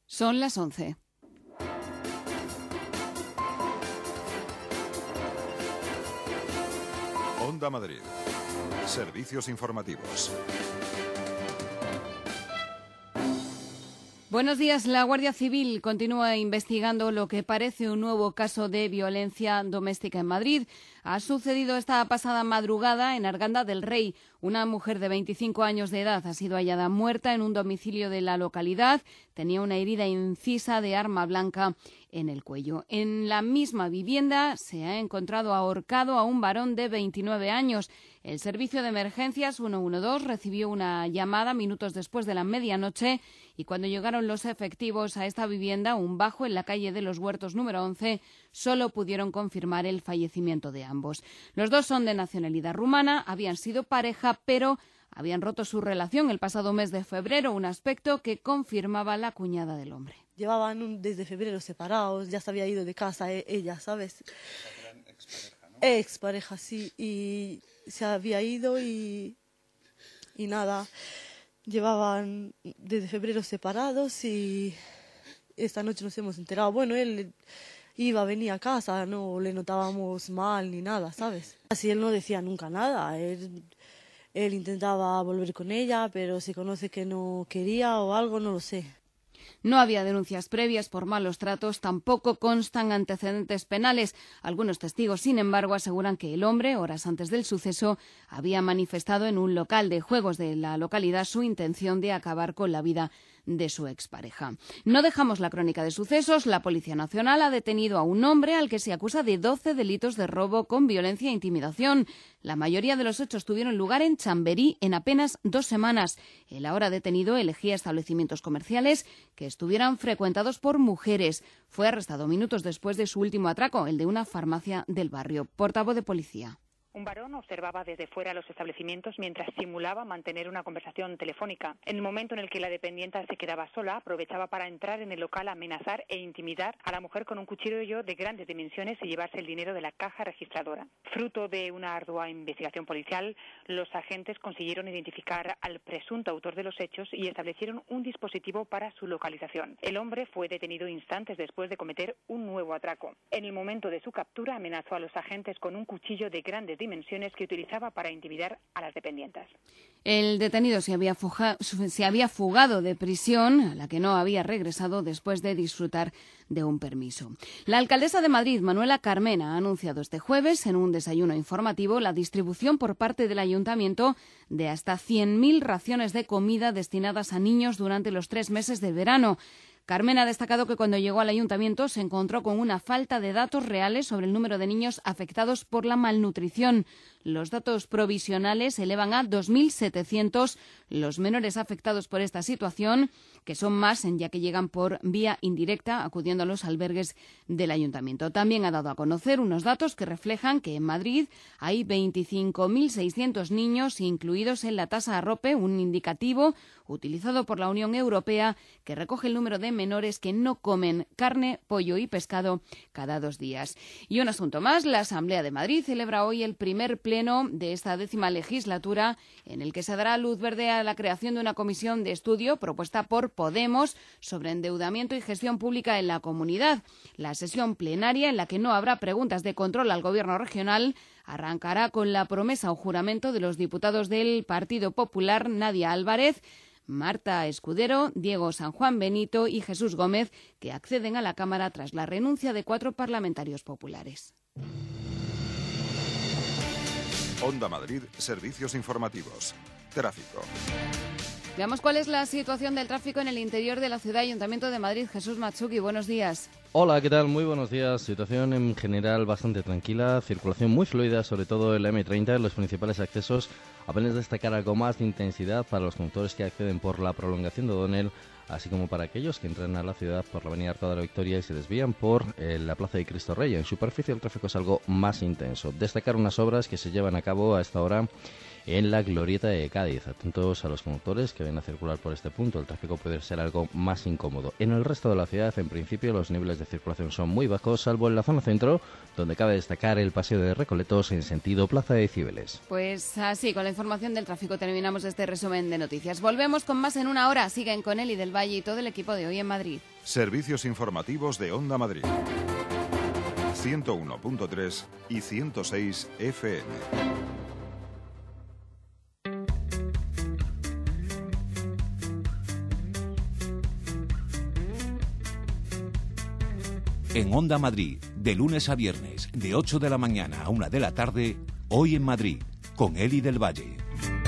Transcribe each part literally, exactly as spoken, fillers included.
Son las once. Onda Madrid. Servicios informativos. Buenos días. La Guardia Civil continúa investigando lo que parece un nuevo caso de violencia doméstica en Madrid. Ha sucedido esta pasada madrugada en Arganda del Rey. Una mujer de veinticinco años de edad ha sido hallada muerta en un domicilio de la localidad. Tenía una herida incisa de arma blanca en el cuello. En la misma vivienda se ha encontrado ahorcado a un varón de veintinueve años. El servicio de emergencias ciento doce recibió una llamada minutos después de la medianoche y cuando llegaron los efectivos a esta vivienda, un bajo en la calle de los Huertos número once, solo pudieron confirmar el fallecimiento de ambos. Los dos son de nacionalidad rumana, habían sido pareja, pero habían roto su relación el pasado mes de febrero, un aspecto que confirmaba la cuñada del hombre. Llevaban un, desde febrero separados, ya se había ido de casa ella, ¿sabes? Eran expareja, ¿no? Expareja, sí, y se había ido y, y nada, llevaban desde febrero separados y esta noche nos hemos enterado. Bueno, él iba, venía a casa, no le notábamos mal ni nada, ¿sabes? Así él no decía nunca nada, él, él intentaba volver con ella, pero se conoce que no quería o algo, no lo sé. No había denuncias previas por malos tratos, tampoco constan antecedentes penales. Algunos testigos, sin embargo, aseguran que el hombre, horas antes del suceso, había manifestado en un local de juegos de la localidad su intención de acabar con la vida de su expareja. No dejamos la crónica de sucesos. La Policía Nacional ha detenido a un hombre al que se acusa de doce delitos de robo con violencia e intimidación. La mayoría de los hechos tuvieron lugar en Chamberí en apenas dos semanas. El ahora detenido elegía establecimientos comerciales que estuvieran frecuentados por mujeres. Fue arrestado minutos después de su último atraco, el de una farmacia del barrio. Portavoz de policía. Un varón observaba desde fuera los establecimientos mientras simulaba mantener una conversación telefónica. En el momento en el que la dependienta se quedaba sola, aprovechaba para entrar en el local, amenazar e intimidar a la mujer con un cuchillo de grandes dimensiones y llevarse el dinero de la caja registradora. Fruto de una ardua investigación policial, los agentes consiguieron identificar al presunto autor de los hechos y establecieron un dispositivo para su localización. El hombre fue detenido instantes después de cometer un nuevo atraco. En el momento de su captura, amenazó a los agentes con un cuchillo de grandes dimensiones dimensiones que utilizaba para intimidar a las dependientas. El detenido se había, fuga, se había fugado de prisión, a la que no había regresado después de disfrutar de un permiso. La alcaldesa de Madrid, Manuela Carmena, ha anunciado este jueves en un desayuno informativo la distribución por parte del ayuntamiento de hasta cien mil raciones de comida destinadas a niños durante los tres meses de verano. Carmen ha destacado que cuando llegó al ayuntamiento se encontró con una falta de datos reales sobre el número de niños afectados por la malnutrición. Los datos provisionales elevan a dos mil setecientos los menores afectados por esta situación, que son más ya que llegan por vía indirecta acudiendo a los albergues del ayuntamiento. También ha dado a conocer unos datos que reflejan que en Madrid hay veinticinco mil seiscientos niños incluidos en la tasa ARROPE, un indicativo utilizado por la Unión Europea que recoge el número de menores que no comen carne, pollo y pescado cada dos días. Y un asunto más, la Asamblea de Madrid celebra hoy el primer pleno de esta décima legislatura en el que se dará luz verde a la creación de una comisión de estudio propuesta por Podemos sobre endeudamiento y gestión pública en la comunidad. La sesión plenaria, en la que no habrá preguntas de control al Gobierno regional, arrancará con la promesa o juramento de los diputados del Partido Popular, Nadia Álvarez, Marta Escudero, Diego San Juan Benito y Jesús Gómez, que acceden a la Cámara tras la renuncia de cuatro parlamentarios populares. Onda Madrid, servicios informativos. Tráfico. Veamos cuál es la situación del tráfico en el interior de la ciudad. Ayuntamiento de Madrid, Jesús Matsuki, buenos días. Hola, ¿qué tal? Muy buenos días. Situación en general bastante tranquila, circulación muy fluida, sobre todo en la eme treinta, en los principales accesos. Apenas destacar algo más de intensidad para los conductores que acceden por la prolongación de O'Donnell, así como para aquellos que entran a la ciudad por la avenida Arcada de la Victoria y se desvían por eh, la Plaza de Cristo Rey. En superficie el tráfico es algo más intenso. Destacar unas obras que se llevan a cabo a esta hora en la glorieta de Cádiz. Atentos a los conductores que ven a circular por este punto, el tráfico puede ser algo más incómodo. En el resto de la ciudad, en principio, los niveles de circulación son muy bajos, salvo en la zona centro, donde cabe destacar el paseo de Recoletos en sentido Plaza de Cibeles. Pues así, con la información del tráfico terminamos este resumen de noticias. Volvemos con más en una hora. Siguen con Eli del Valle y todo el equipo de Hoy en Madrid. Servicios informativos de Onda Madrid. ciento uno punto tres y ciento seis F M. En Onda Madrid, de lunes a viernes, de ocho de la mañana a una de la tarde, Hoy en Madrid, con Eli del Valle.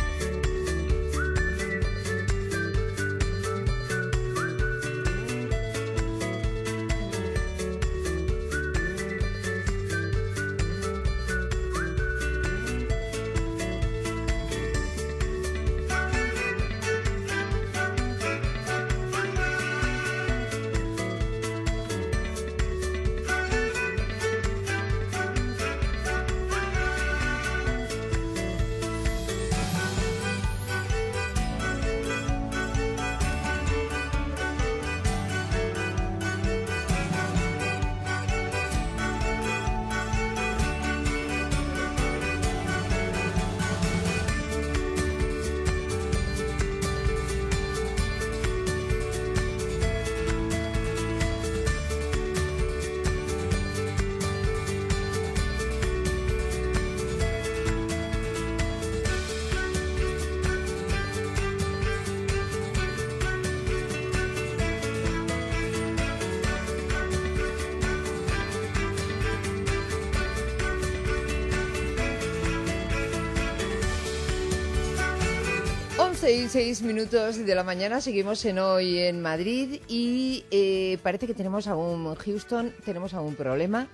once y seis minutos de la mañana, seguimos en Hoy en Madrid y eh, parece que tenemos algún, Houston, tenemos algún problema.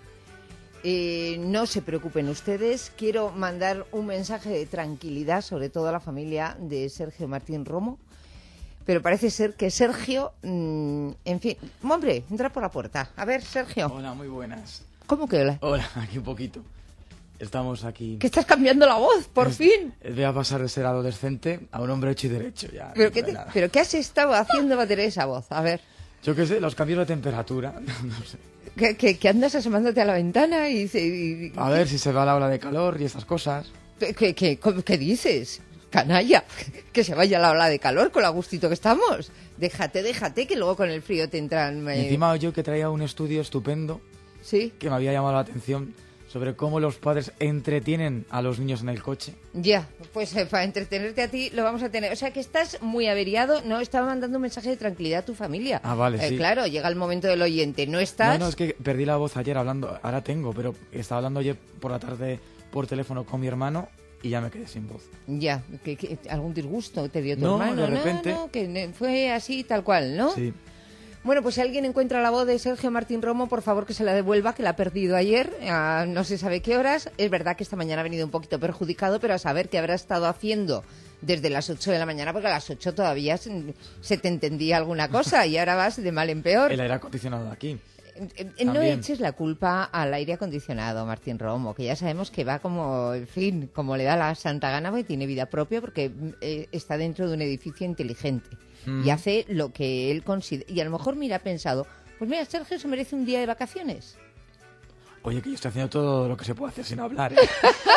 Eh, no se preocupen ustedes, quiero mandar un mensaje de tranquilidad, sobre todo a la familia de Sergio Martín Romo, pero parece ser que Sergio, mmm, en fin, hombre, entra por la puerta. A ver, Sergio. Hola, muy buenas. ¿Cómo que hola? Hola, aquí un poquito. Estamos aquí. Que estás cambiando la voz, por es, fin. Voy a pasar de ser adolescente a un hombre hecho y derecho ya. ¿Pero, qué te, ¿pero qué has estado haciendo para tener esa voz? A ver. Yo qué sé, los cambios de temperatura. No sé. ¿Que, que, que andas asomándote a la ventana y... y a ver si se va la ola de calor y esas cosas. ¿Qué, qué, qué, qué dices? Canalla, que se vaya la ola de calor con lo a gustito que estamos. Déjate, déjate, que luego con el frío te entran... Eh... Y encima yo que traía un estudio estupendo. Sí. Que me había llamado la atención sobre cómo los padres entretienen a los niños en el coche. Ya, pues eh, para entretenerte a ti lo vamos a tener. O sea que estás muy averiado. No, estaba mandando un mensaje de tranquilidad a tu familia. Ah, vale, eh, sí. Claro, llega el momento del oyente. ¿No estás? No, no, es que perdí la voz ayer hablando. Ahora tengo, pero estaba hablando ayer por la tarde por teléfono con mi hermano y ya me quedé sin voz. Ya, que, que algún disgusto te dio tu no, hermano. de repente. No, no, que fue así tal cual, ¿no? Sí. Bueno, pues si alguien encuentra la voz de Sergio Martín Romo, por favor que se la devuelva, que la ha perdido ayer, a no se sabe qué horas. Es verdad que esta mañana ha venido un poquito perjudicado, pero a saber qué habrá estado haciendo desde las ocho de la mañana, porque a las ocho todavía se, se te entendía alguna cosa y ahora vas de mal en peor. El aire acondicionado aquí. No eches la culpa al aire acondicionado, Martín Romo, que ya sabemos que va como, en fin, como le da la santa gana, porque tiene vida propia, porque eh, está dentro de un edificio inteligente mm. y hace lo que él considera. Y a lo mejor, mira, ha pensado, pues mira, Sergio se merece un día de vacaciones. Oye, que yo estoy haciendo todo lo que se puede hacer sin hablar, ¿eh?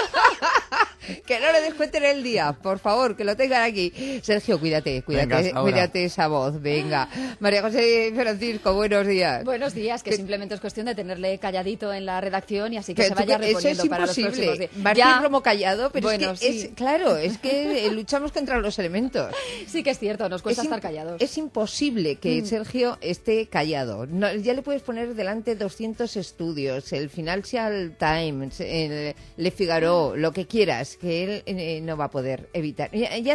Que no le descuenten el día, por favor, que lo tengan aquí. Sergio, cuídate, cuídate, Venga, cuídate esa voz, venga. María José Francisco, buenos días. Buenos días, que, que simplemente es cuestión de tenerle calladito en la redacción y así que, que se vaya reponiendo es para los próximos días. Martín ya... Romo callado, pero bueno, es que, sí. es, claro, es que luchamos contra los elementos. Sí que es cierto, nos cuesta es estar callados. Es imposible que mm. Sergio esté callado. No, ya le puedes poner delante doscientos estudios, el Financial Times, el Le Figaro, lo que quieras, que él... Eh, no va a poder evitar. Ya, ya está,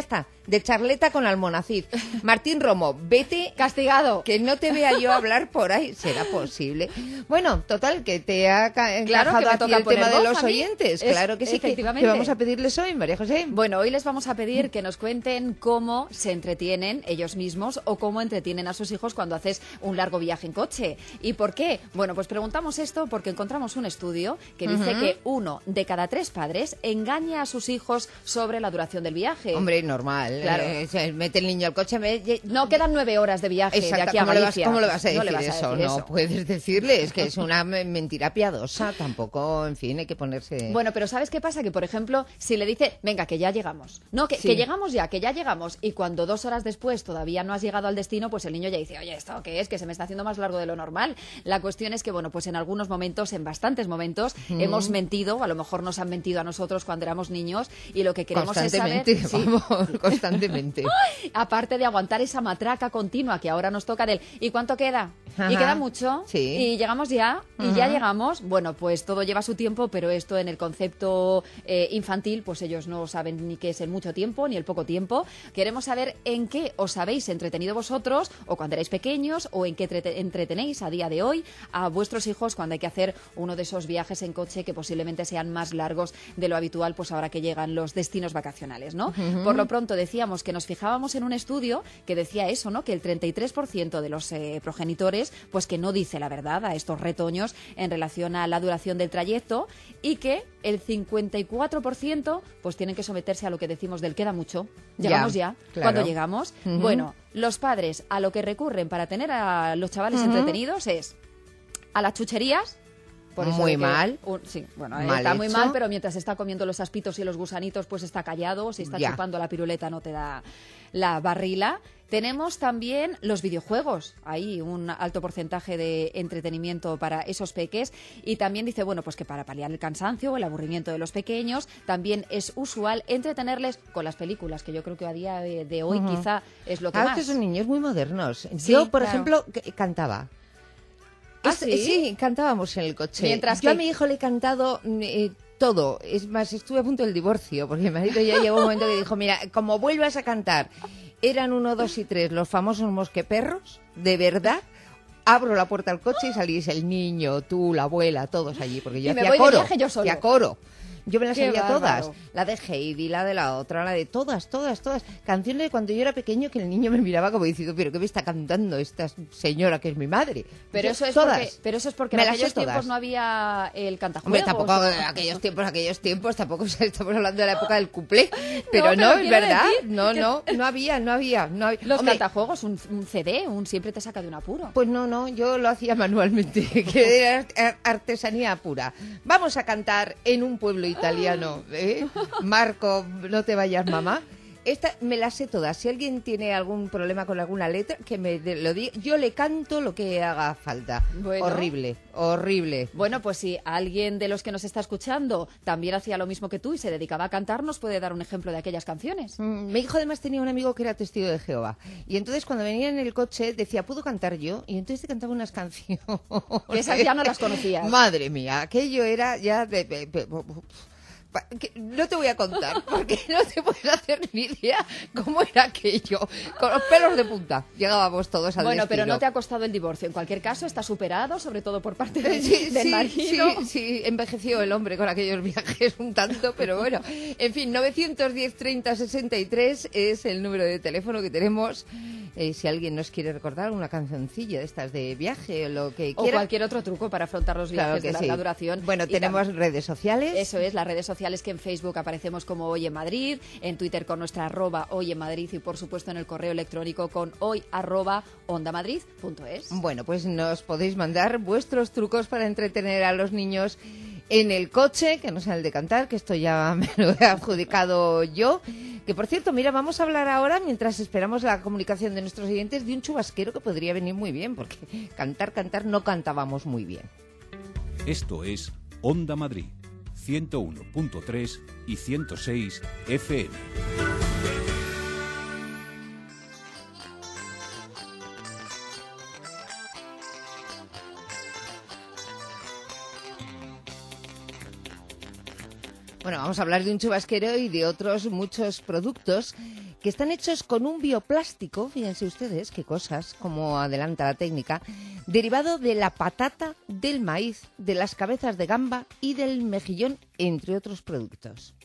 de charleta con Almonacid. Martín Romo, vete... Castigado. Que no te vea yo hablar por ahí. ¿Será posible? Bueno, total, que te ha ca- Claro encajado que me a ti toca el poner tema de voz los a mí. oyentes. Es- Claro que sí. Que, efectivamente. que vamos a pedirles hoy, María José. Bueno, hoy les vamos a pedir que nos cuenten cómo se entretienen ellos mismos o cómo entretienen a sus hijos cuando haces un largo viaje en coche. ¿Y por qué? Bueno, pues preguntamos esto porque encontramos un estudio que dice Ujú. que uno de cada tres padres engaña a sus hijos sobre la duración del viaje. Hombre, normal. Claro. Eh, se mete el niño al coche. Me... No quedan nueve horas de viaje Exacto, de aquí a ¿cómo le vas- Galicia. ¿Cómo le vas a decir, No le vas a eso? decir No eso. puedes decirle, es que es una me- mentira piadosa. Tampoco, en fin, hay que ponerse... Bueno, pero ¿sabes qué pasa? Que, por ejemplo, si le dice, venga, que ya llegamos. No, que, Sí. que llegamos ya, que ya llegamos. Y cuando dos horas después todavía no has llegado al destino, pues el niño ya dice, oye, ¿esto qué es? Que se me está haciendo más largo de lo normal. La cuestión es que, bueno, pues en algunos momentos, en bastantes momentos, Mm. hemos mentido, a lo mejor nos han mentido a nosotros cuando éramos niños, y lo que queremos es saber... Constantemente, Sí. vamos, constantemente. Aparte de aguantar esa matraca continua que ahora nos toca del ¿y cuánto queda? Ajá. ¿Y queda mucho? Sí. ¿Y llegamos ya? ¿Y ya Ujú. llegamos? Bueno, pues todo lleva su tiempo, pero esto en el concepto eh, infantil, pues ellos no saben ni qué es el mucho tiempo ni el poco tiempo. Queremos saber en qué os habéis entretenido vosotros, o cuando erais pequeños, o en qué entrete- entretenéis a día de hoy a vuestros hijos cuando hay que hacer uno de esos viajes en coche que posiblemente sean más largos de lo habitual, pues ahora que llegan los destinos vacacionales, ¿no? Ujú. Por lo pronto decíamos que nos fijábamos en un estudio que decía eso, ¿no? Que el treinta y tres por ciento de los eh, progenitores, pues que no dice la verdad a estos retoños en relación a la duración del trayecto, y que el cincuenta y cuatro por ciento pues tienen que someterse a lo que decimos del queda mucho. Llegamos ya, Ya, claro. cuando llegamos. Ujú. Bueno, los padres a lo que recurren para tener a los chavales Ujú. entretenidos es a las chucherías. Por eso Muy de que mal. un- sí, bueno, Mal está muy hecho. mal, pero mientras está comiendo los aspitos y los gusanitos, pues está callado. Si está Ya. chupando la piruleta, no te da la barrila. Tenemos también los videojuegos. Hay un alto porcentaje de entretenimiento para esos peques. Y también dice, bueno, pues que para paliar el cansancio o el aburrimiento de los pequeños, también es usual entretenerles con las películas, que yo creo que a día de de hoy Ujú. quizá es lo que Ahora más. que son niños muy modernos. Sí, Yo, por claro. ejemplo, que- cantaba. ¿Ah, Es- sí? Sí, cantábamos en el coche. Mientras Yo a que- mi hijo le he cantado mm, eh, todo. Es más, estuve a punto del divorcio, porque mi marido ya llegó un momento que dijo, mira, como vuelvas a cantar, eran uno, dos y tres, los famosos mosqueperros, de verdad, abro la puerta al coche y salís el niño, tú, la abuela, todos allí, porque yo Y me hacía voy de coro. viaje yo solo. Hacía coro. Yo me las Qué sabía bárbaro. todas. La de Heidi, la de la otra, la de todas, todas, todas. Canciones de cuando yo era pequeño que el niño me miraba como diciendo, pero ¿qué me está cantando esta señora que es mi madre? Pero Yo, eso es todas. porque, pero eso es porque Me en las sé aquellos tiempos todas. no había el cantajuegos. Hombre, tampoco ¿no? en aquellos tiempos, aquellos tiempos, tampoco estamos hablando de la época del cuplé. Pero pero no, es quiero verdad. decir No, que- no, no había, no había. No había. Los Hombre, cantajuegos, un, un C D, un siempre te saca de un apuro. pues no, no, yo lo hacía manualmente, que era ar- artesanía pura. Vamos a cantar en un pueblo italiano, ¿eh? Marco, no te vayas, mamá. Esta me la sé todas. Si alguien tiene algún problema con alguna letra, que me de- lo diga. Yo le canto lo que haga falta. Bueno. Horrible, horrible. Bueno, pues si alguien de los que nos está escuchando también hacía lo mismo que tú y se dedicaba a cantar, nos puede dar un ejemplo de aquellas canciones. Mm, Mi hijo además tenía un amigo que era testigo de Jehová. Y entonces cuando venía en el coche decía, ¿puedo cantar yo? Y entonces te cantaba unas canciones. Que esas ya no las conocías. Madre mía, aquello era ya de... de- de- pa- que no te voy a contar, porque no te puedes hacer ni idea cómo era aquello. Con los pelos de punta llegábamos todos al Bueno, pero destino. no te ha costado el divorcio. En cualquier caso, está superado, sobre todo por parte de- Sí, del sí, marido. sí, sí, envejeció el hombre con aquellos viajes un tanto, pero bueno. En fin, novecientos diez, treinta, sesenta y tres es el número de teléfono que tenemos. Eh, si alguien nos quiere recordar una cancioncilla de estas de viaje o lo que O quiera. cualquier otro truco para afrontar los viajes Claro que de larga sí. duración. Bueno, Y tenemos tam- redes sociales. Eso es, las redes sociales que en Facebook aparecemos como Hoy en Madrid, en Twitter con nuestra arroba Hoy en Madrid y por supuesto en el correo electrónico con hoy arroba ondamadrid punto es. Bueno, pues nos podéis mandar vuestros trucos para entretener a los niños en el coche, que no sea el de cantar, que esto ya me lo he adjudicado yo. Que por cierto, mira, vamos a hablar ahora, mientras esperamos la comunicación de nuestros oyentes, de un chubasquero que podría venir muy bien, porque cantar, cantar no cantábamos muy bien. Esto es Onda Madrid, ciento uno punto tres y ciento seis F M. Bueno, vamos a hablar de un chubasquero y de otros muchos productos que están hechos con un bioplástico, fíjense ustedes qué cosas, como adelanta la técnica, derivado de la patata, del maíz, de las cabezas de gamba y del mejillón, entre otros productos.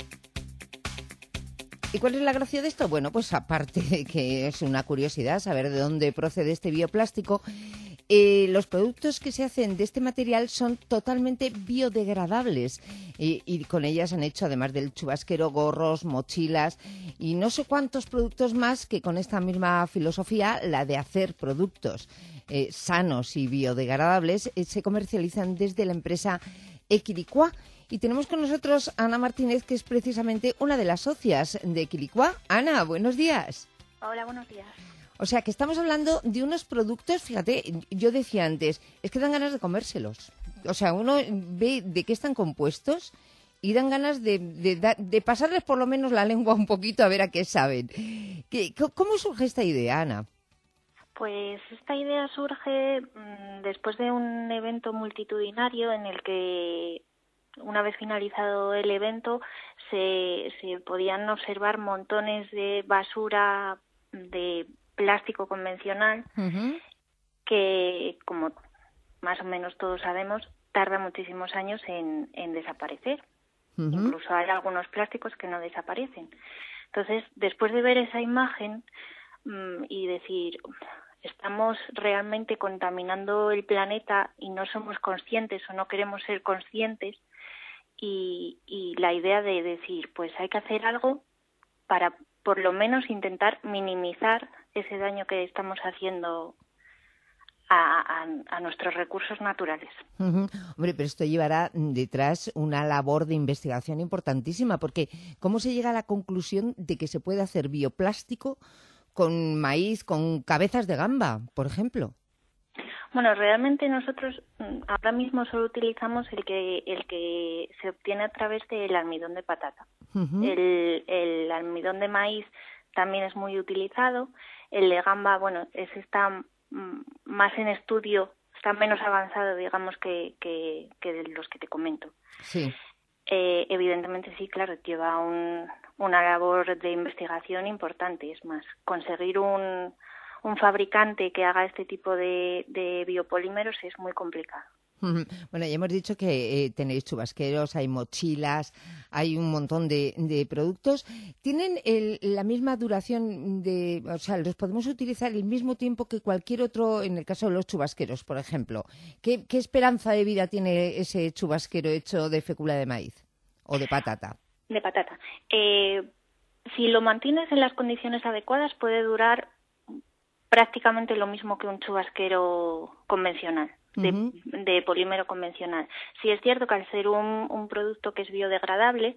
¿Y cuál es la gracia de esto? Bueno, pues aparte de que es una curiosidad saber de dónde procede este bioplástico, eh, los productos que se hacen de este material son totalmente biodegradables y, y con ellas han hecho, además del chubasquero, gorros, mochilas y no sé cuántos productos más que con esta misma filosofía, la de hacer productos eh, sanos y biodegradables, eh, se comercializan desde la empresa Equiliqua. Y tenemos con nosotros a Ana Martínez, que es precisamente una de las socias de Equiliqua. Ana, buenos días. Hola, buenos días. O sea, que estamos hablando de unos productos, fíjate, yo decía antes, es que dan ganas de comérselos. O sea, uno ve de qué están compuestos y dan ganas de, de, de pasarles por lo menos la lengua un poquito a ver a qué saben. ¿Qué, ¿Cómo surge esta idea, Ana? Pues esta idea surge mmm, después de un evento multitudinario en el que, una vez finalizado el evento, se, se podían observar montones de basura de plástico convencional, uh-huh. que, como más o menos todos sabemos, tarda muchísimos años en, en desaparecer. Uh-huh. Incluso hay algunos plásticos que no desaparecen. Entonces, después de ver esa imagen mmm, y decir, estamos realmente contaminando el planeta y no somos conscientes o no queremos ser conscientes, Y, y la idea de decir, pues hay que hacer algo para por lo menos intentar minimizar ese daño que estamos haciendo a, a, a nuestros recursos naturales. Uh-huh. Hombre, pero esto llevará detrás una labor de investigación importantísima, porque ¿cómo se llega a la conclusión de que se puede hacer bioplástico con maíz, con cabezas de gamba, por ejemplo? Bueno, realmente nosotros ahora mismo solo utilizamos el que el que se obtiene a través del almidón de patata. Uh-huh. El, el almidón de maíz también es muy utilizado. El de gamba, bueno, ese está más en estudio, está menos avanzado, digamos, que, que, que de los que te comento. Sí. Eh, evidentemente sí, claro, lleva un, una labor de investigación importante. Es más, conseguir un... un fabricante que haga este tipo de, de biopolímeros es muy complicado. Bueno, ya hemos dicho que eh, tenéis chubasqueros, hay mochilas, hay un montón de, de productos. ¿Tienen el, la misma duración de, o sea, los podemos utilizar el mismo tiempo que cualquier otro, en el caso de los chubasqueros, por ejemplo? ¿Qué, qué esperanza de vida tiene ese chubasquero hecho de fécula de maíz o de patata? De patata. Eh, si lo mantienes en las condiciones adecuadas, puede durar prácticamente lo mismo que un chubasquero convencional, de, uh-huh. de polímero convencional. Sí es cierto que al ser un, un producto que es biodegradable,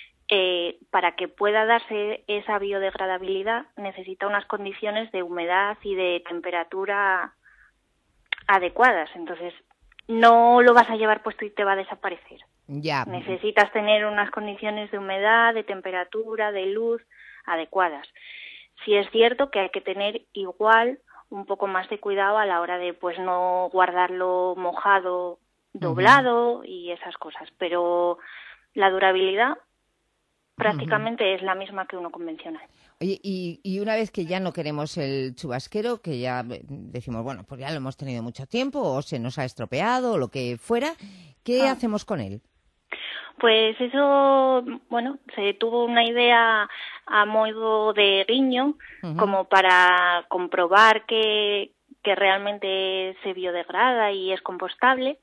eh, para que pueda darse esa biodegradabilidad necesita unas condiciones de humedad y de temperatura adecuadas. Entonces, no lo vas a llevar puesto y te va a desaparecer. Ya. Necesitas tener unas condiciones de humedad, de temperatura, de luz adecuadas. Sí es cierto que hay que tener igual un poco más de cuidado a la hora de pues no guardarlo mojado, doblado uh-huh. y esas cosas, pero la durabilidad prácticamente uh-huh. es la misma que uno convencional. Oye, y, y una vez que ya no queremos el chubasquero, que ya decimos, bueno, pues ya lo hemos tenido mucho tiempo o se nos ha estropeado o lo que fuera, ¿qué ah. hacemos con él? Pues eso, bueno, se tuvo una idea a modo de guiño, uh-huh. como para comprobar que, que realmente se biodegrada y es compostable.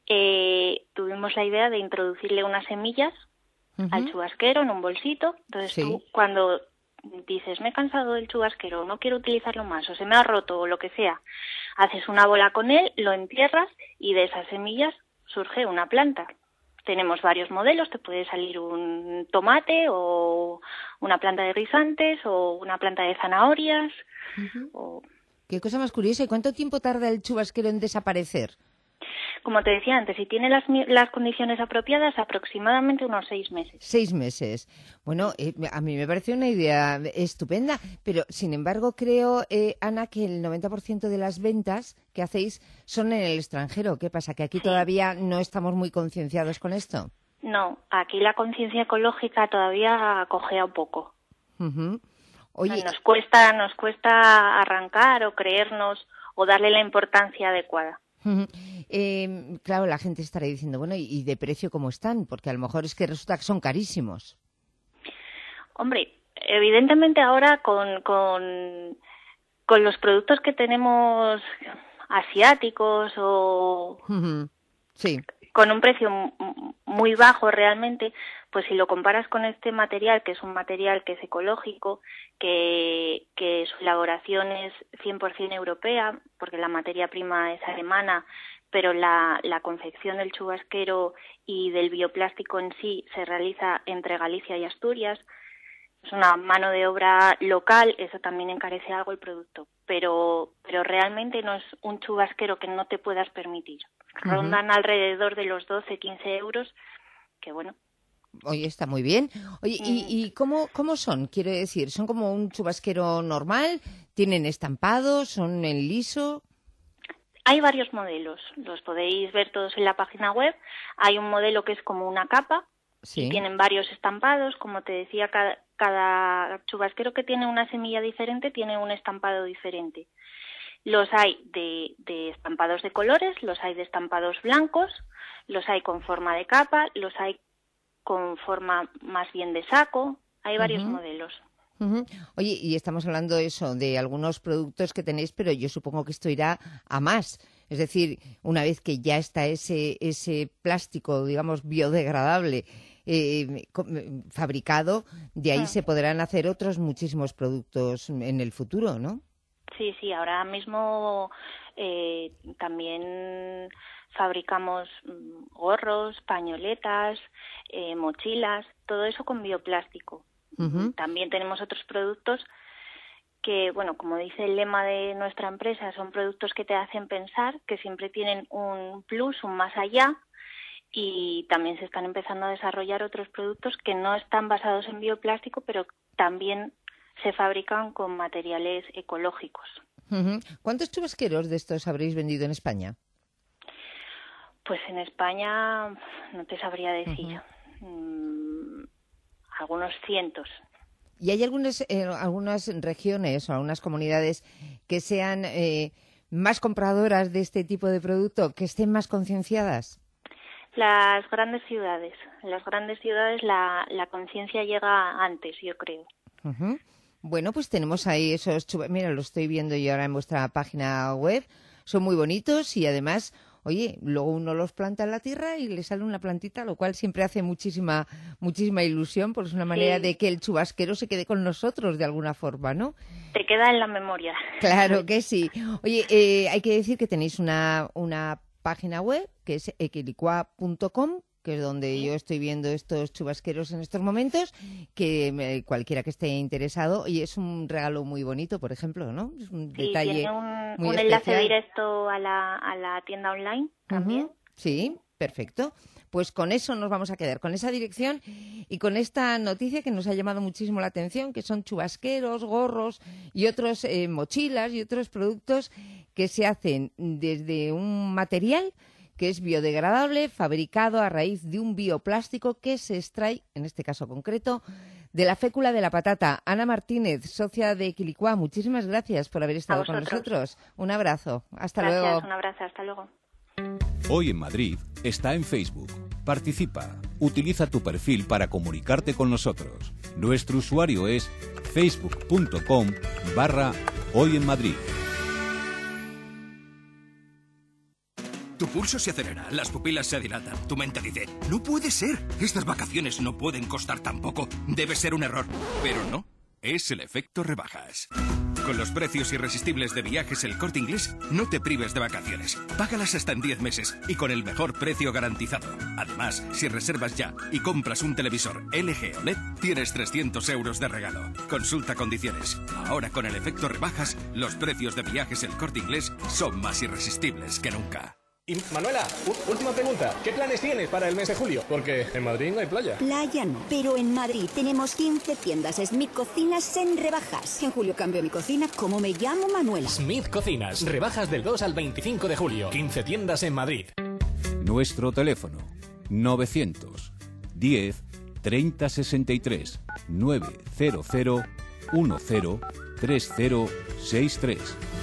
Eh, tuvimos la idea de introducirle unas semillas uh-huh. al chubasquero en un bolsito. Entonces sí. tú, cuando dices, me he cansado del chubasquero, no quiero utilizarlo más, o se me ha roto o lo que sea, haces una bola con él, lo entierras y de esas semillas surge una planta. Tenemos varios modelos, te puede salir un tomate o una planta de guisantes o una planta de zanahorias. Uh-huh. o... Qué cosa más curiosa. ¿Y cuánto tiempo tarda el chubasquero en desaparecer? Como te decía antes, si tiene las, las condiciones apropiadas, aproximadamente unos seis meses. Seis meses. Bueno, eh, a mí me parece una idea estupenda, pero sin embargo creo, eh, Ana, que el noventa por ciento de las ventas que hacéis son en el extranjero. ¿Qué pasa? ¿Que aquí sí. todavía no estamos muy concienciados con esto? No, aquí la conciencia ecológica todavía cojea un poco. Uh-huh. Oye, nos cuesta, nos cuesta arrancar o creernos o darle la importancia adecuada. eh, claro, la gente estará diciendo, bueno, ¿y, y de precio cómo están? Porque a lo mejor es que resulta que son carísimos. Hombre, evidentemente ahora con, con, con los productos que tenemos asiáticos o sí. con un precio muy bajo realmente, pues si lo comparas con este material, que es un material que es ecológico, que, que su elaboración es cien por ciento europea, porque la materia prima es alemana, pero la, la confección del chubasquero y del bioplástico en sí se realiza entre Galicia y Asturias. Es una mano de obra local, eso también encarece algo el producto, pero pero realmente no es un chubasquero que no te puedas permitir. Rondan uh-huh. alrededor de los doce, quince euros, que bueno. Oye, está muy bien. Oye, ¿y, y cómo, cómo son? Quiero decir, ¿son como un chubasquero normal? ¿Tienen estampados? ¿Son en liso? Hay varios modelos, los podéis ver todos en la página web. Hay un modelo que es como una capa, sí. y tienen varios estampados, como te decía, cada, cada chubasquero que tiene una semilla diferente tiene un estampado diferente. Los hay de, de estampados de colores, los hay de estampados blancos, los hay con forma de capa, los hay con forma más bien de saco, hay varios uh-huh. modelos. Uh-huh. Oye, y estamos hablando de eso, de algunos productos que tenéis, pero yo supongo que esto irá a más. Es decir, una vez que ya está ese, ese plástico, digamos, biodegradable, eh, fabricado, de ahí uh-huh. se podrán hacer otros muchísimos productos en el futuro, ¿no? Sí, sí, ahora mismo eh, también fabricamos gorros, pañoletas, eh, mochilas, todo eso con bioplástico. Uh-huh. También tenemos otros productos que, bueno, como dice el lema de nuestra empresa, son productos que te hacen pensar, que siempre tienen un plus, un más allá, y también se están empezando a desarrollar otros productos que no están basados en bioplástico, pero también se fabrican con materiales ecológicos. Uh-huh. ¿Cuántos chubasqueros de estos habréis vendido en España? Pues en España no te sabría decir. Uh-huh. Mm, algunos cientos. ¿Y hay algunas, eh, algunas regiones o algunas comunidades que sean eh, más compradoras de este tipo de producto, que estén más concienciadas? Las grandes ciudades. En las grandes ciudades la, la conciencia llega antes, yo creo. Uh-huh. Bueno, pues tenemos ahí esos chubasqueros. Mira, lo estoy viendo yo ahora en vuestra página web. Son muy bonitos y además, oye, luego uno los planta en la tierra y le sale una plantita, lo cual siempre hace muchísima muchísima ilusión, porque es una manera sí. de que el chubasquero se quede con nosotros de alguna forma, ¿no? Te queda en la memoria. Claro que sí. Oye, eh, hay que decir que tenéis una, una página web que es equilicua punto com, que es donde yo estoy viendo estos chubasqueros en estos momentos, que eh, cualquiera que esté interesado, y es un regalo muy bonito, por ejemplo, ¿no? Es un sí, detalle tiene un, muy un especial. Enlace directo a la, a la tienda online también. Uh-huh. Sí, perfecto. Pues con eso nos vamos a quedar, con esa dirección y con esta noticia que nos ha llamado muchísimo la atención, que son chubasqueros, gorros y otros eh, mochilas y otros productos que se hacen desde un material que es biodegradable, fabricado a raíz de un bioplástico que se extrae, en este caso concreto, de la fécula de la patata. Ana Martínez, socia de Equilicua, muchísimas gracias por haber estado con nosotros. Un abrazo. Hasta gracias, luego. Un abrazo, hasta luego. Hoy en Madrid está en Facebook. Participa. Utiliza tu perfil para comunicarte con nosotros. Nuestro usuario es facebook punto com barra Hoy en Madrid. Tu pulso se acelera, las pupilas se dilatan, tu mente dice, no puede ser, estas vacaciones no pueden costar tan poco, debe ser un error. Pero no, es el efecto rebajas. Con los precios irresistibles de Viajes El Corte Inglés, no te prives de vacaciones. Págalas hasta en diez meses y con el mejor precio garantizado. Además, si reservas ya y compras un televisor L G O L E D, tienes trescientos euros de regalo. Consulta condiciones. Ahora con el efecto rebajas, los precios de Viajes El Corte Inglés son más irresistibles que nunca. Y Manuela, última pregunta. ¿Qué planes tienes para el mes de julio? Porque en Madrid no hay playa. Playa no, pero en Madrid tenemos quince tiendas Smith Cocinas en rebajas. En julio cambio mi cocina, como me llamo Manuela. Smith Cocinas, rebajas del dos al veinticinco de julio. quince tiendas en Madrid. Nuestro teléfono, novecientos diez treinta sesenta y tres novecientos uno cero tres cero seis tres.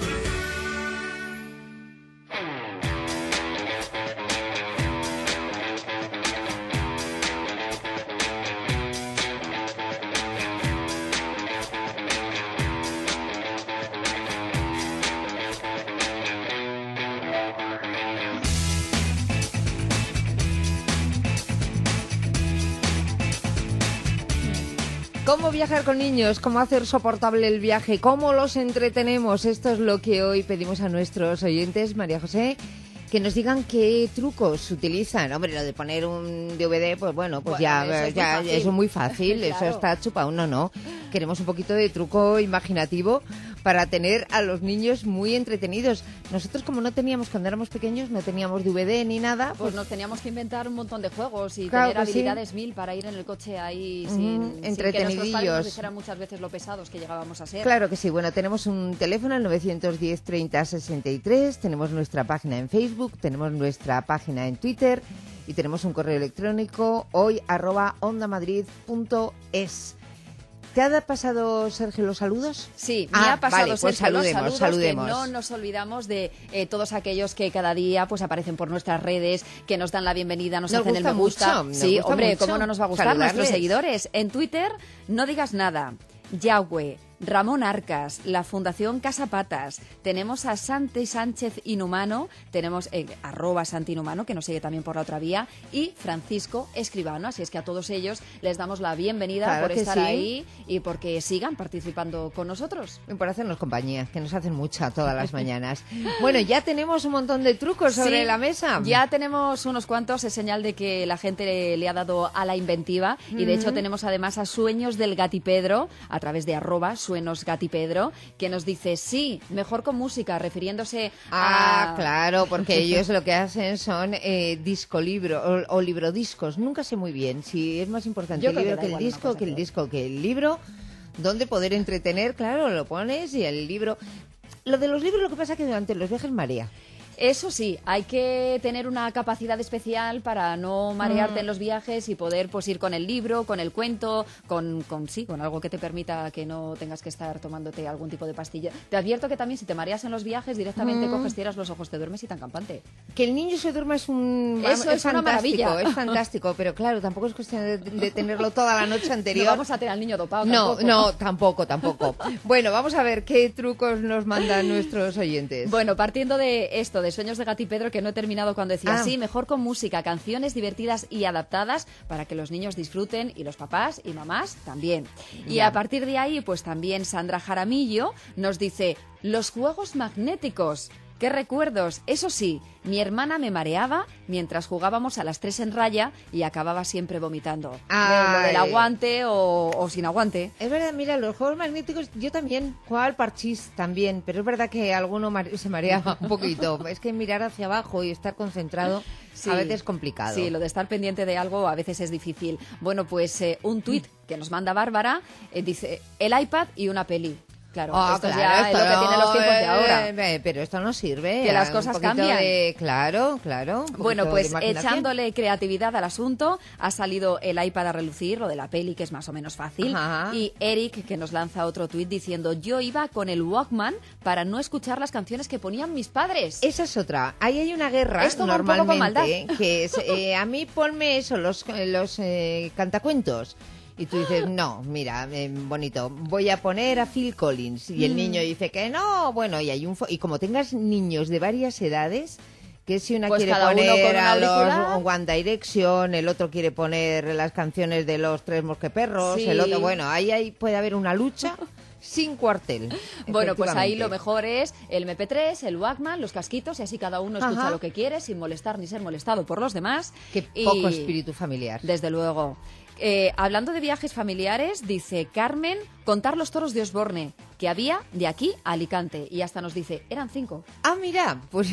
¿Cómo viajar con niños? ¿Cómo hacer soportable el viaje? ¿Cómo los entretenemos? Esto es lo que hoy pedimos a nuestros oyentes, María José, que nos digan qué trucos utilizan. Hombre, lo de poner un D V D, pues bueno, pues Bueno, ya, eso es ya muy eso es muy fácil, Claro. eso está chupado. No, no. Queremos un poquito de truco imaginativo para tener a los niños muy entretenidos. Nosotros, como no teníamos, cuando éramos pequeños, no teníamos D V D ni nada, Pues nos teníamos que inventar un montón de juegos y Claro tener que sí. habilidades mil para ir en el coche ahí Ujú, sin, sin que nuestros padres entretenidillos. nos dijeran muchas veces lo pesados que llegábamos a ser. Claro que sí. Bueno, tenemos un teléfono, el nueve uno cero, treinta, sesenta y tres, tenemos nuestra página en Facebook, tenemos nuestra página en Twitter y tenemos un correo electrónico hoy arroba ondamadrid punto es. ¿Te ha pasado, Sergio, los saludos? Sí, me Ah, ha pasado, vale, pues Sergio, los saludemos, saludos, saludemos. que no nos olvidamos de eh, todos aquellos que cada día pues aparecen por nuestras redes, que nos dan la bienvenida, nos, Nos hacen el gusta me gusta. mucho, nos sí, gusta hombre, mucho cómo no nos va a gustar nuestros saludarles. seguidores. En Twitter, no digas nada. Yahweh, Ramón Arcas, la Fundación Casapatas, tenemos a Santi Sánchez Inhumano, tenemos eh, arroba Santi Inhumano, que nos sigue también por la otra vía, y Francisco Escribano, así es que a todos ellos les damos la bienvenida Claro por que estar sí. ahí y porque sigan participando con nosotros. Y por hacernos compañía, que nos hacen mucha todas las mañanas. Bueno, ya tenemos un montón de trucos sobre Sí, la mesa. Ya tenemos unos cuantos, es señal de que la gente le, le ha dado a la inventiva y de hecho Ujú. tenemos además a Sueños del Gatipedro, a través de arroba Suenos Gatipedro, que nos dice, sí, mejor con música, refiriéndose Ah, a... claro, porque ellos lo que hacen son eh, disco libro o, o librodiscos. Nunca sé muy bien si es más importante Yo el creo que libro da que el igual una disco, cosa que el que disco que el libro. Donde poder entretener, claro, lo pones y el libro. Lo de los libros, lo que pasa es que durante los viajes marea. Eso sí, hay que tener una capacidad especial para no marearte Mm. en los viajes y poder pues ir con el libro, con el cuento, con, con sí, con algo que te permita que no tengas que estar tomándote algún tipo de pastilla. Te advierto que también si te mareas en los viajes directamente Mm. coges, cierras los ojos, te duermes y tan campante. Que el niño se duerma es un Eso es una fantástico, maravilla. es fantástico, pero claro, tampoco es cuestión de, de tenerlo toda la noche anterior. No vamos a tener al niño dopado No, tampoco. no, tampoco, tampoco. Bueno, vamos a ver qué trucos nos mandan nuestros oyentes. Bueno, partiendo de esto, de Sueños de Gati Pedro, que no he terminado cuando decía, Ah. sí, mejor con música, canciones divertidas y adaptadas para que los niños disfruten y los papás y mamás también. Y Ya. a partir de ahí, pues también Sandra Jaramillo nos dice, los juegos magnéticos. ¡Qué recuerdos! Eso sí, mi hermana me mareaba mientras jugábamos a las tres en raya y acababa siempre vomitando. De lo del Ay. aguante o, o sin aguante. Es verdad, mira, los juegos magnéticos, yo también jugaba al parchís también, pero es verdad que alguno mare- se mareaba un poquito. Es que mirar hacia abajo y estar concentrado Sí. a veces es complicado. Sí, lo de estar pendiente de algo a veces es difícil. Bueno, pues eh, un tuit que nos manda Bárbara eh, dice, el iPad y una peli. Claro, Ah, esto claro, ya esto es lo que tienen los tiempos de no, ahora. eh, eh, pero esto no sirve. Que las un cosas poquito cambian. de- claro, claro. un Bueno, poquito de pues imaginación. echándole creatividad al asunto, ha salido el iPad a relucir, lo de la peli, que es más o menos fácil. Ajá. Y Eric, que nos lanza otro tuit diciendo, yo iba con el Walkman para no escuchar las canciones que ponían mis padres. Esa es otra. Ahí hay una guerra Esto va un poco con normalmente maldad. que es, eh, a mí ponme eso, los, los eh, cantacuentos. Y tú dices, no, mira, eh, bonito, voy a poner a Phil Collins. Y el Mm. niño dice que no, bueno, y hay un fo- y como tengas niños de varias edades, que si una Pues quiere cada uno poner con un a auricular. los One Direction, el otro quiere poner las canciones de los Tres Mosqueperros, Sí. el otro, bueno, ahí, ahí puede haber una lucha sin cuartel. Bueno, pues ahí lo efectivamente. mejor es el eme pe tres, el Walkman, los casquitos y así cada uno escucha Ajá. lo que quiere sin molestar ni ser molestado por los demás. Qué Y- poco espíritu familiar. Desde luego. Eh, hablando de viajes familiares, dice Carmen, contar los toros de Osborne, que había de aquí a Alicante. Y hasta nos dice, eran cinco. Ah, mira, pues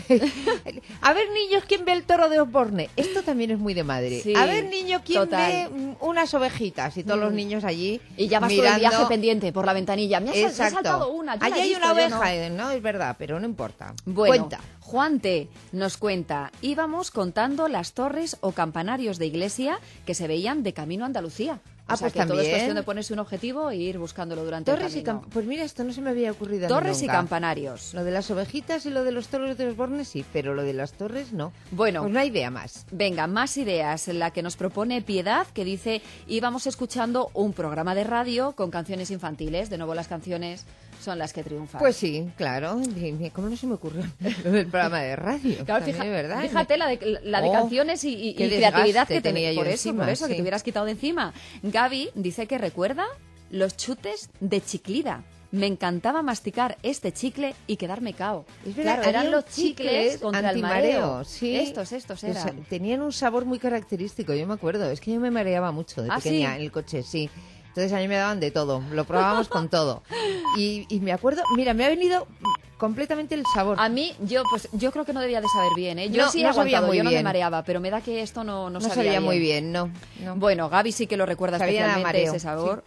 a ver, niños, ¿quién ve el toro de Osborne? Esto también es muy de madre. Sí, a ver, niño, ¿quién total. ve mm, unas ovejitas? Y todos los Mm. niños allí Y ya vas mirando. todo el viaje pendiente por la ventanilla. Me ha sal- me ha Exacto. saltado una. yo la Allí he hay visto, una yo no. oveja, eh, no, es verdad, pero no importa. Bueno, Cuenta. Juante nos cuenta, íbamos contando las torres o campanarios de iglesia que se veían de camino a Andalucía. Ah, o sea pues que también. todo es cuestión de ponerse un objetivo e ir buscándolo durante Torres el y camino. camp- Pues mira, esto no se me había ocurrido a mí Torres y nunca. campanarios. Lo de las ovejitas y lo de los toros de los bornes sí, pero lo de las torres no. Bueno, pues no hay idea más. Venga, más ideas. La que nos propone Piedad, que dice, íbamos escuchando un programa de radio con canciones infantiles. De nuevo las canciones son las que triunfan. Pues sí, claro. Dime, ¿cómo no se me ocurrió lo del programa de radio? Claro, También, fija- ¿verdad? fíjate la de, la de Oh, canciones y, y- qué y creatividad desgaste que tenía tenía. yo Por eso, encima, por eso, que sí. te hubieras quitado de encima. Gaby dice que recuerda los chutes de chiclida. Me encantaba masticar este chicle y quedarme cao. Es verdad, Claro, eran había los chicles contra el mareo. sí. Estos, estos Pues, eran. tenían un sabor muy característico, yo me acuerdo. Es que yo me mareaba mucho de ¿Ah, pequeña sí? en el coche, sí. Entonces a mí me daban de todo, lo probábamos con todo. Y, y me acuerdo, mira, me ha venido completamente el sabor. A mí, yo pues yo creo que no debía de saber bien, ¿eh? Yo No, sí he no sabía aguantado, muy yo no me bien. mareaba, pero me da que esto no, no, No sabía, sabía muy bien, no, no. Bueno, Gaby sí que lo recuerda Sabía a especialmente mareo, ese sabor.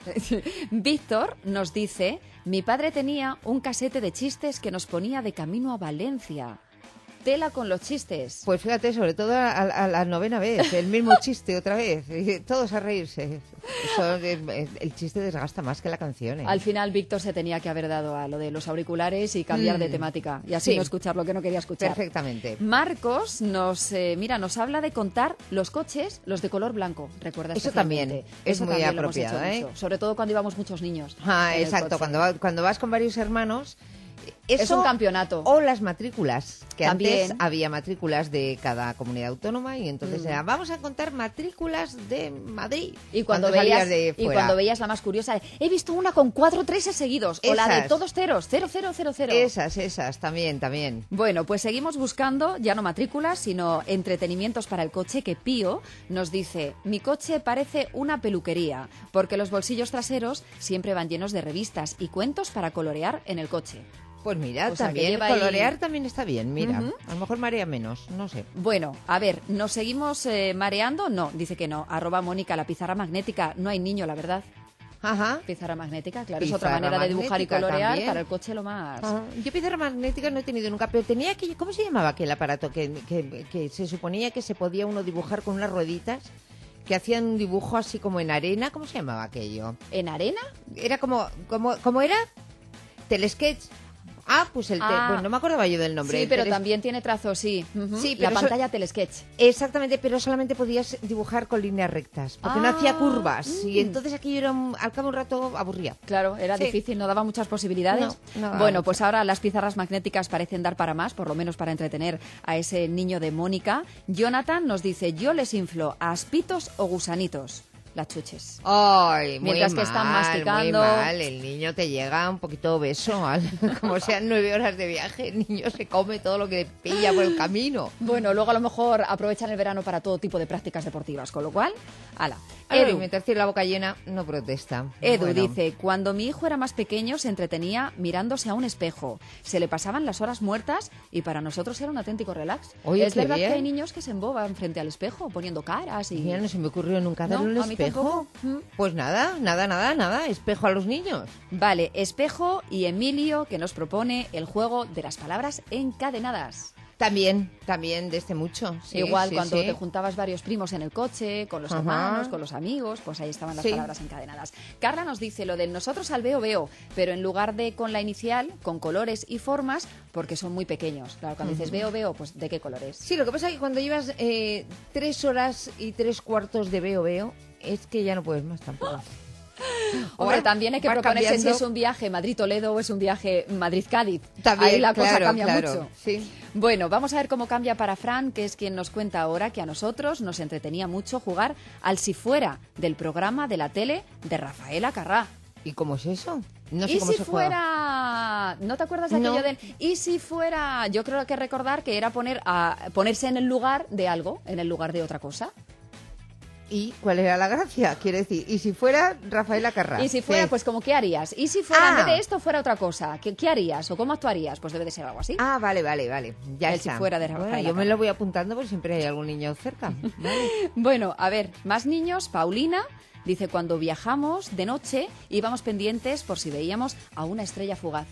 Víctor nos dice, mi padre tenía un casete de chistes que nos ponía de camino a Valencia. Tela con los chistes. Pues fíjate, sobre todo a, a la novena vez, el mismo chiste otra vez, y todos a reírse. Eso, eh, el chiste desgasta más que la canción, ¿eh? Al final Víctor se tenía que haber dado a lo de los auriculares y cambiar Mm. de temática y así Sí. no escuchar lo que no quería escuchar. Perfectamente. Marcos nos eh, mira, nos habla de contar los coches, los de color blanco. Recuerda Eso especialmente. también es Eso muy también lo hemos apropiado, hecho ¿eh? mucho, sobre todo cuando íbamos muchos niños. Ah, en el exacto, coche. cuando, va- cuando vas con varios hermanos. Eso, Es un campeonato. O las matrículas, que También. antes había matrículas de cada comunidad autónoma y entonces Mm. era, vamos a contar matrículas de Madrid. Y cuando, salías veías, de y fuera. cuando veías la más curiosa, he visto una con cuatro treses seguidos, o la de Esas. todos ceros, cero, cero, cero, cero. Esas, esas, también, también. Bueno, pues seguimos buscando ya no matrículas, sino entretenimientos para el coche, que Pío nos dice, mi coche parece una peluquería, porque los bolsillos traseros siempre van llenos de revistas y cuentos para colorear en el coche. Pues mira, O sea, que también lleva ahí- colorear también está bien, mira. Ujú. A lo mejor marea menos, no sé. Bueno, a ver, ¿nos seguimos eh, mareando? No, dice que no. Arroba Mónica, la pizarra magnética. No hay niño, la verdad. Ajá. Pizarra magnética, claro, es otra Pizarra manera de dibujar y magnética colorear también. para el coche lo más... Ah, yo pizarra magnética no he tenido nunca, pero tenía aquello, ¿cómo se llamaba aquel aparato que, que, que se suponía que se podía uno dibujar con unas rueditas? Que hacían un dibujo así como en arena, ¿cómo se llamaba aquello? ¿En arena? Era como, como, ¿cómo era? Telesketch. Ah, pues el... Te... Ah. Bueno, no me acordaba yo del nombre. Sí, El pero teles- también tiene trazos, sí. Ujú. Sí, La pero eso- pantalla telesketch. Exactamente, pero solamente podías dibujar con líneas rectas, porque no Ah, hacía curvas. Y mm. entonces aquello era, un- al cabo de un rato aburría. Claro, era Sí. difícil, no daba muchas posibilidades. No, no daba bueno, mucho. pues ahora las pizarras magnéticas parecen dar para más, por lo menos para entretener a ese niño de Mónica. Jonathan nos dice, yo les inflo a aspitos o gusanitos. Las chuches. Ay, muy Mientras que mal, están masticando. muy mal. El niño te llega un poquito obeso. al- Como sean nueve horas de viaje, el niño se come todo lo que pilla por el camino. Bueno, luego a lo mejor aprovechan el verano para todo tipo de prácticas deportivas, con lo cual, ala. Edu, Edu, mientras tiene la boca llena, no protesta. Edu Bueno. dice, cuando mi hijo era más pequeño se entretenía mirándose a un espejo. Se le pasaban las horas muertas y para nosotros era un auténtico relax. Oye, es qué verdad bien. que hay niños que se emboban frente al espejo poniendo caras y... Mira, no se me ocurrió nunca darle No, un a mí espejo. tampoco. Mm. Pues nada, nada, nada, nada. Espejo a los niños. Vale, espejo y Emilio que nos propone el juego de las palabras encadenadas. También, también de este mucho. Sí, Igual sí, cuando sí. te juntabas varios primos en el coche, con los Ajá. hermanos, con los amigos, pues ahí estaban las Sí. palabras encadenadas. Carla nos dice lo de nosotros al veo veo, pero en lugar de con la inicial, con colores y formas, porque son muy pequeños. Claro, cuando dices Ujú. veo veo, pues ¿de qué colores? Sí, lo que pasa es que cuando llevas eh, tres horas y tres cuartos de veo veo, es que ya no puedes más tampoco. Hombre, Va- también hay que va proponerse cambiando. si es un viaje Madrid-Toledo o es un viaje Madrid-Cádiz. También, Ahí la cosa claro, cambia claro, mucho. sí. Bueno, vamos a ver cómo cambia para Fran, que es quien nos cuenta ahora que a nosotros nos entretenía mucho jugar al Si Fuera del programa de la tele de Rafaela Carrá. ¿Y cómo es eso? No sé ¿Y cómo si se juega. fuera? ¿No te acuerdas de No. aquello del y si fuera? Yo creo que recordar que era poner a, ponerse en el lugar de algo, en el lugar de otra cosa. ¿Y cuál era la gracia? Quiere decir, ¿y si fuera Rafaela Carrá? Y si fuera, ¿Qué? pues como, ¿qué harías? Y si fuera, en Ah. vez de esto, fuera otra cosa. ¿Qué, qué harías o cómo actuarías? Pues debe de ser algo así. Ah, vale, vale, vale. Ya El si está. fuera de Bueno, Rafaela yo me Carrá. lo voy apuntando porque siempre hay algún niño cerca. Vale. Bueno, a ver, más niños. Paulina dice, cuando viajamos de noche íbamos pendientes por si veíamos a una estrella fugaz.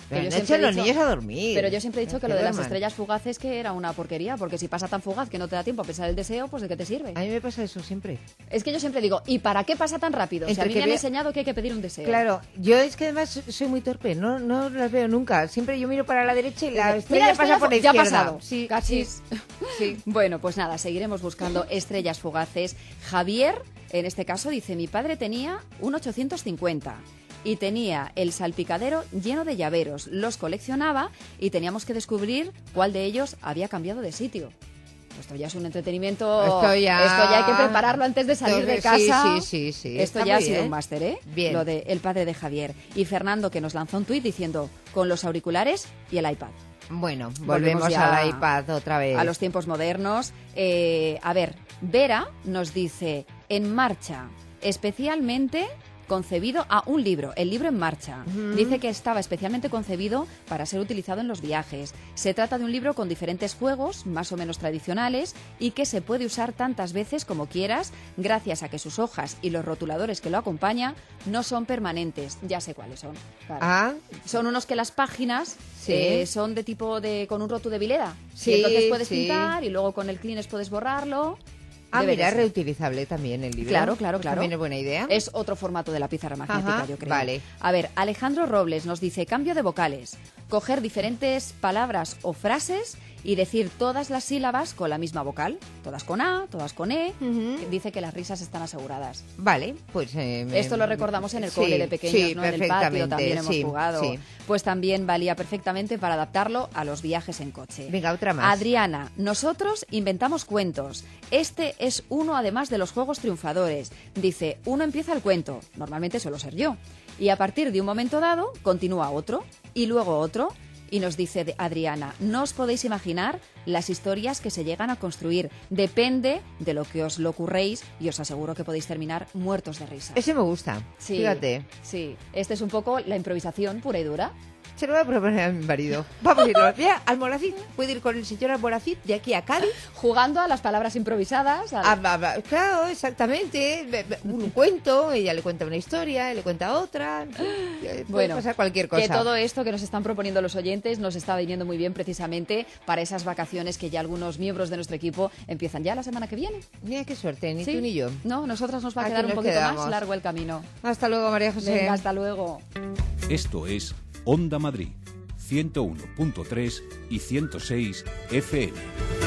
Pero yo no siempre echen he los dicho- niños a dormir. Pero yo siempre he dicho No, que que lo de las duerman. estrellas fugaces que era una porquería, porque si pasa tan fugaz que no te da tiempo a pensar el deseo, pues ¿de qué te sirve? A mí me pasa eso siempre. Es que yo siempre digo, ¿y para qué pasa tan rápido? O sea, a Entre mí que me han vea- enseñado que hay que pedir un deseo. Claro, yo es que además soy muy torpe, no, no las veo nunca. Siempre yo miro para la derecha y la Mira, estrella la pasa estrella por la fu- ya ha izquierda. pasado. Sí, Cachis. sí. Bueno, pues nada, seguiremos buscando estrellas fugaces. Javier, en este caso, dice, mi padre tenía un ochocientos cincuenta y tenía el salpicadero lleno de llaveros. Los coleccionaba y teníamos que descubrir cuál de ellos había cambiado de sitio. Esto ya es un entretenimiento. Esto ya- Esto ya hay que prepararlo antes de salir de Esto- sí, casa. sí, sí, sí. Esto Está ya ha muy sido bien. un máster, ¿eh? Bien. Lo de el padre de Javier. Y Fernando, que nos lanzó un tuit diciendo, con los auriculares y el iPad. Bueno, volvemos ya al iPad otra vez. A los tiempos modernos. Eh, a ver, Vera nos dice, en marcha, especialmente concebido a un libro, el libro En Marcha. Ujú. Dice que estaba especialmente concebido para ser utilizado en los viajes. Se trata de un libro con diferentes juegos, más o menos tradicionales, y que se puede usar tantas veces como quieras, gracias a que sus hojas y los rotuladores que lo acompañan no son permanentes. Ya sé cuáles son. Claro. Ah. Son unos que las páginas Sí. eh, son de tipo de con un rotu de vileda. Sí, Y entonces puedes sí. pintar y luego con el Kleenex puedes borrarlo. Ah, Debe mira, de es ser. reutilizable también el libro. Claro, claro, Pues claro. También es buena idea. Es otro formato de la pizarra magnética, Ajá, yo creo. vale. A ver, Alejandro Robles nos dice, cambio de vocales, coger diferentes palabras o frases y decir todas las sílabas con la misma vocal, todas con A, todas con E. Dice que las risas están aseguradas. Vale, pues... eh, me- Esto lo recordamos en el sí, cole de pequeños, sí, ¿no? En el patio perfectamente, también hemos sí, jugado. sí. Pues también valía perfectamente para adaptarlo a los viajes en coche. Venga, otra más. Adriana, nosotros inventamos cuentos. Este es uno además de los juegos triunfadores. Dice, uno empieza el cuento, normalmente suelo ser yo, y a partir de un momento dado continúa otro, y luego otro. Y nos dice de- Adriana, no os podéis imaginar las historias que se llegan a construir. Depende de lo que os lo ocurréis y os aseguro que podéis terminar muertos de risa. Ese me gusta, Sí, fíjate. Sí, este es un poco la improvisación pura y dura. Se lo voy a proponer a mi marido. Vamos a irnos. Mira, Almoracid. Puede ir con el señor Almoracid de aquí a Cádiz. Jugando a las palabras improvisadas. al- Ah, va, va, claro, exactamente. Ve- ve- Un cuento, ella le cuenta una historia, él le cuenta otra. En fin, eh, puede Bueno, pasar cualquier cosa. que todo esto que nos están proponiendo los oyentes nos está viniendo muy bien precisamente para esas vacaciones que ya algunos miembros de nuestro equipo empiezan ya la semana que viene. Mira qué suerte, ni Sí. tú ni yo. No, nosotras nos va a Aquí quedar un nos poquito quedamos. más largo el camino. Hasta luego, María José. Venga, hasta luego. Esto es Onda Madrid, ciento uno punto tres y ciento seis F M.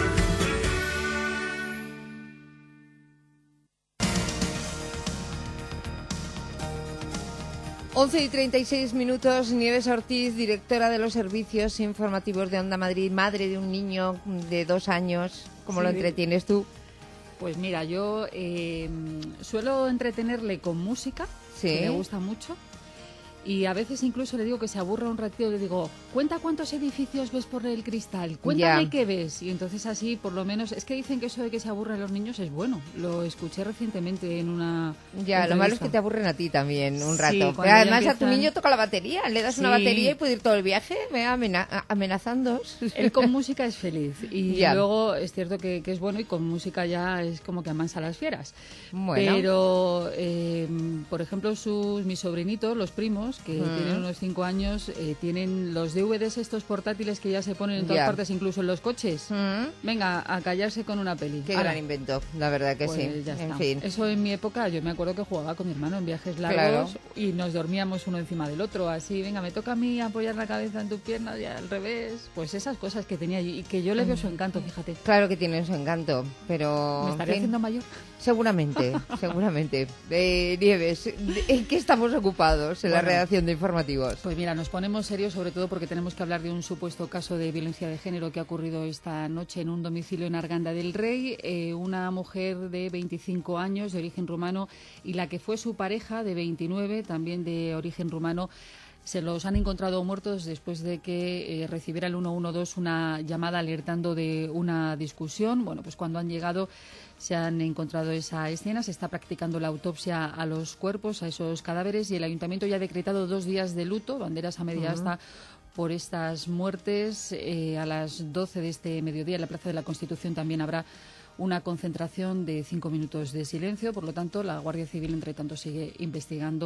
once y treinta y seis minutos, Nieves Ortiz, directora de los servicios informativos de Onda Madrid, madre de un niño de dos años. ¿Cómo Sí. lo entretienes tú? Pues mira, yo eh, suelo entretenerle con música, Sí. que me gusta mucho, y a veces incluso le digo que se aburra un ratito, le digo, cuenta cuántos edificios ves por el cristal, cuéntame Ya. qué ves. Y entonces así, por lo menos, es que dicen que eso de que se aburren los niños es bueno. Lo escuché recientemente en una Ya, lo malo es entrevista. que te aburren a ti también un Sí, rato. cuando Pero ya además a tu empiezan- niño toca la batería, le das una Sí. batería y puede ir todo el viaje me amena- amenazando. Él con música es feliz y Ya. luego es cierto que, que es bueno y con música ya es como que amansa a las fieras. Bueno. Pero, eh, por ejemplo, sus mis sobrinitos, los primos, que Mm. tienen unos cinco años, eh, tienen los D V Ds estos portátiles que ya se ponen en todas Ya. partes, incluso en los coches. Mm. Venga, a callarse con una peli. Qué Ala. gran invento, la verdad que Pues sí. ya En está. fin. Eso en mi época, yo me acuerdo que jugaba con mi hermano en viajes Claro. largos y nos dormíamos uno encima del otro, así, venga, me toca a mí apoyar la cabeza en tu pierna y al revés. Pues esas cosas que tenía y que yo le veo su encanto, fíjate. Claro que tiene su encanto, pero... ¿Me en estaré fin. haciendo mayor? Seguramente, seguramente. Eh, Nieves, ¿en qué estamos ocupados en la Bueno. redacción de informativos? Pues mira, nos ponemos serios sobre todo porque tenemos que hablar de un supuesto caso de violencia de género que ha ocurrido esta noche en un domicilio en Arganda del Rey. Eh, una mujer de veinticinco años de origen rumano y la que fue su pareja de veintinueve, también de origen rumano, se los han encontrado muertos después de que eh, recibiera el uno uno dos una llamada alertando de una discusión. Bueno, pues cuando han llegado se han encontrado esa escena, se está practicando la autopsia a los cuerpos, a esos cadáveres, y el ayuntamiento ya ha decretado dos días de luto, banderas a media Ujú. asta, por estas muertes. Eh, a las doce de este mediodía en la Plaza de la Constitución también habrá una concentración de cinco minutos de silencio. Por lo tanto, la Guardia Civil, entre tanto, sigue investigando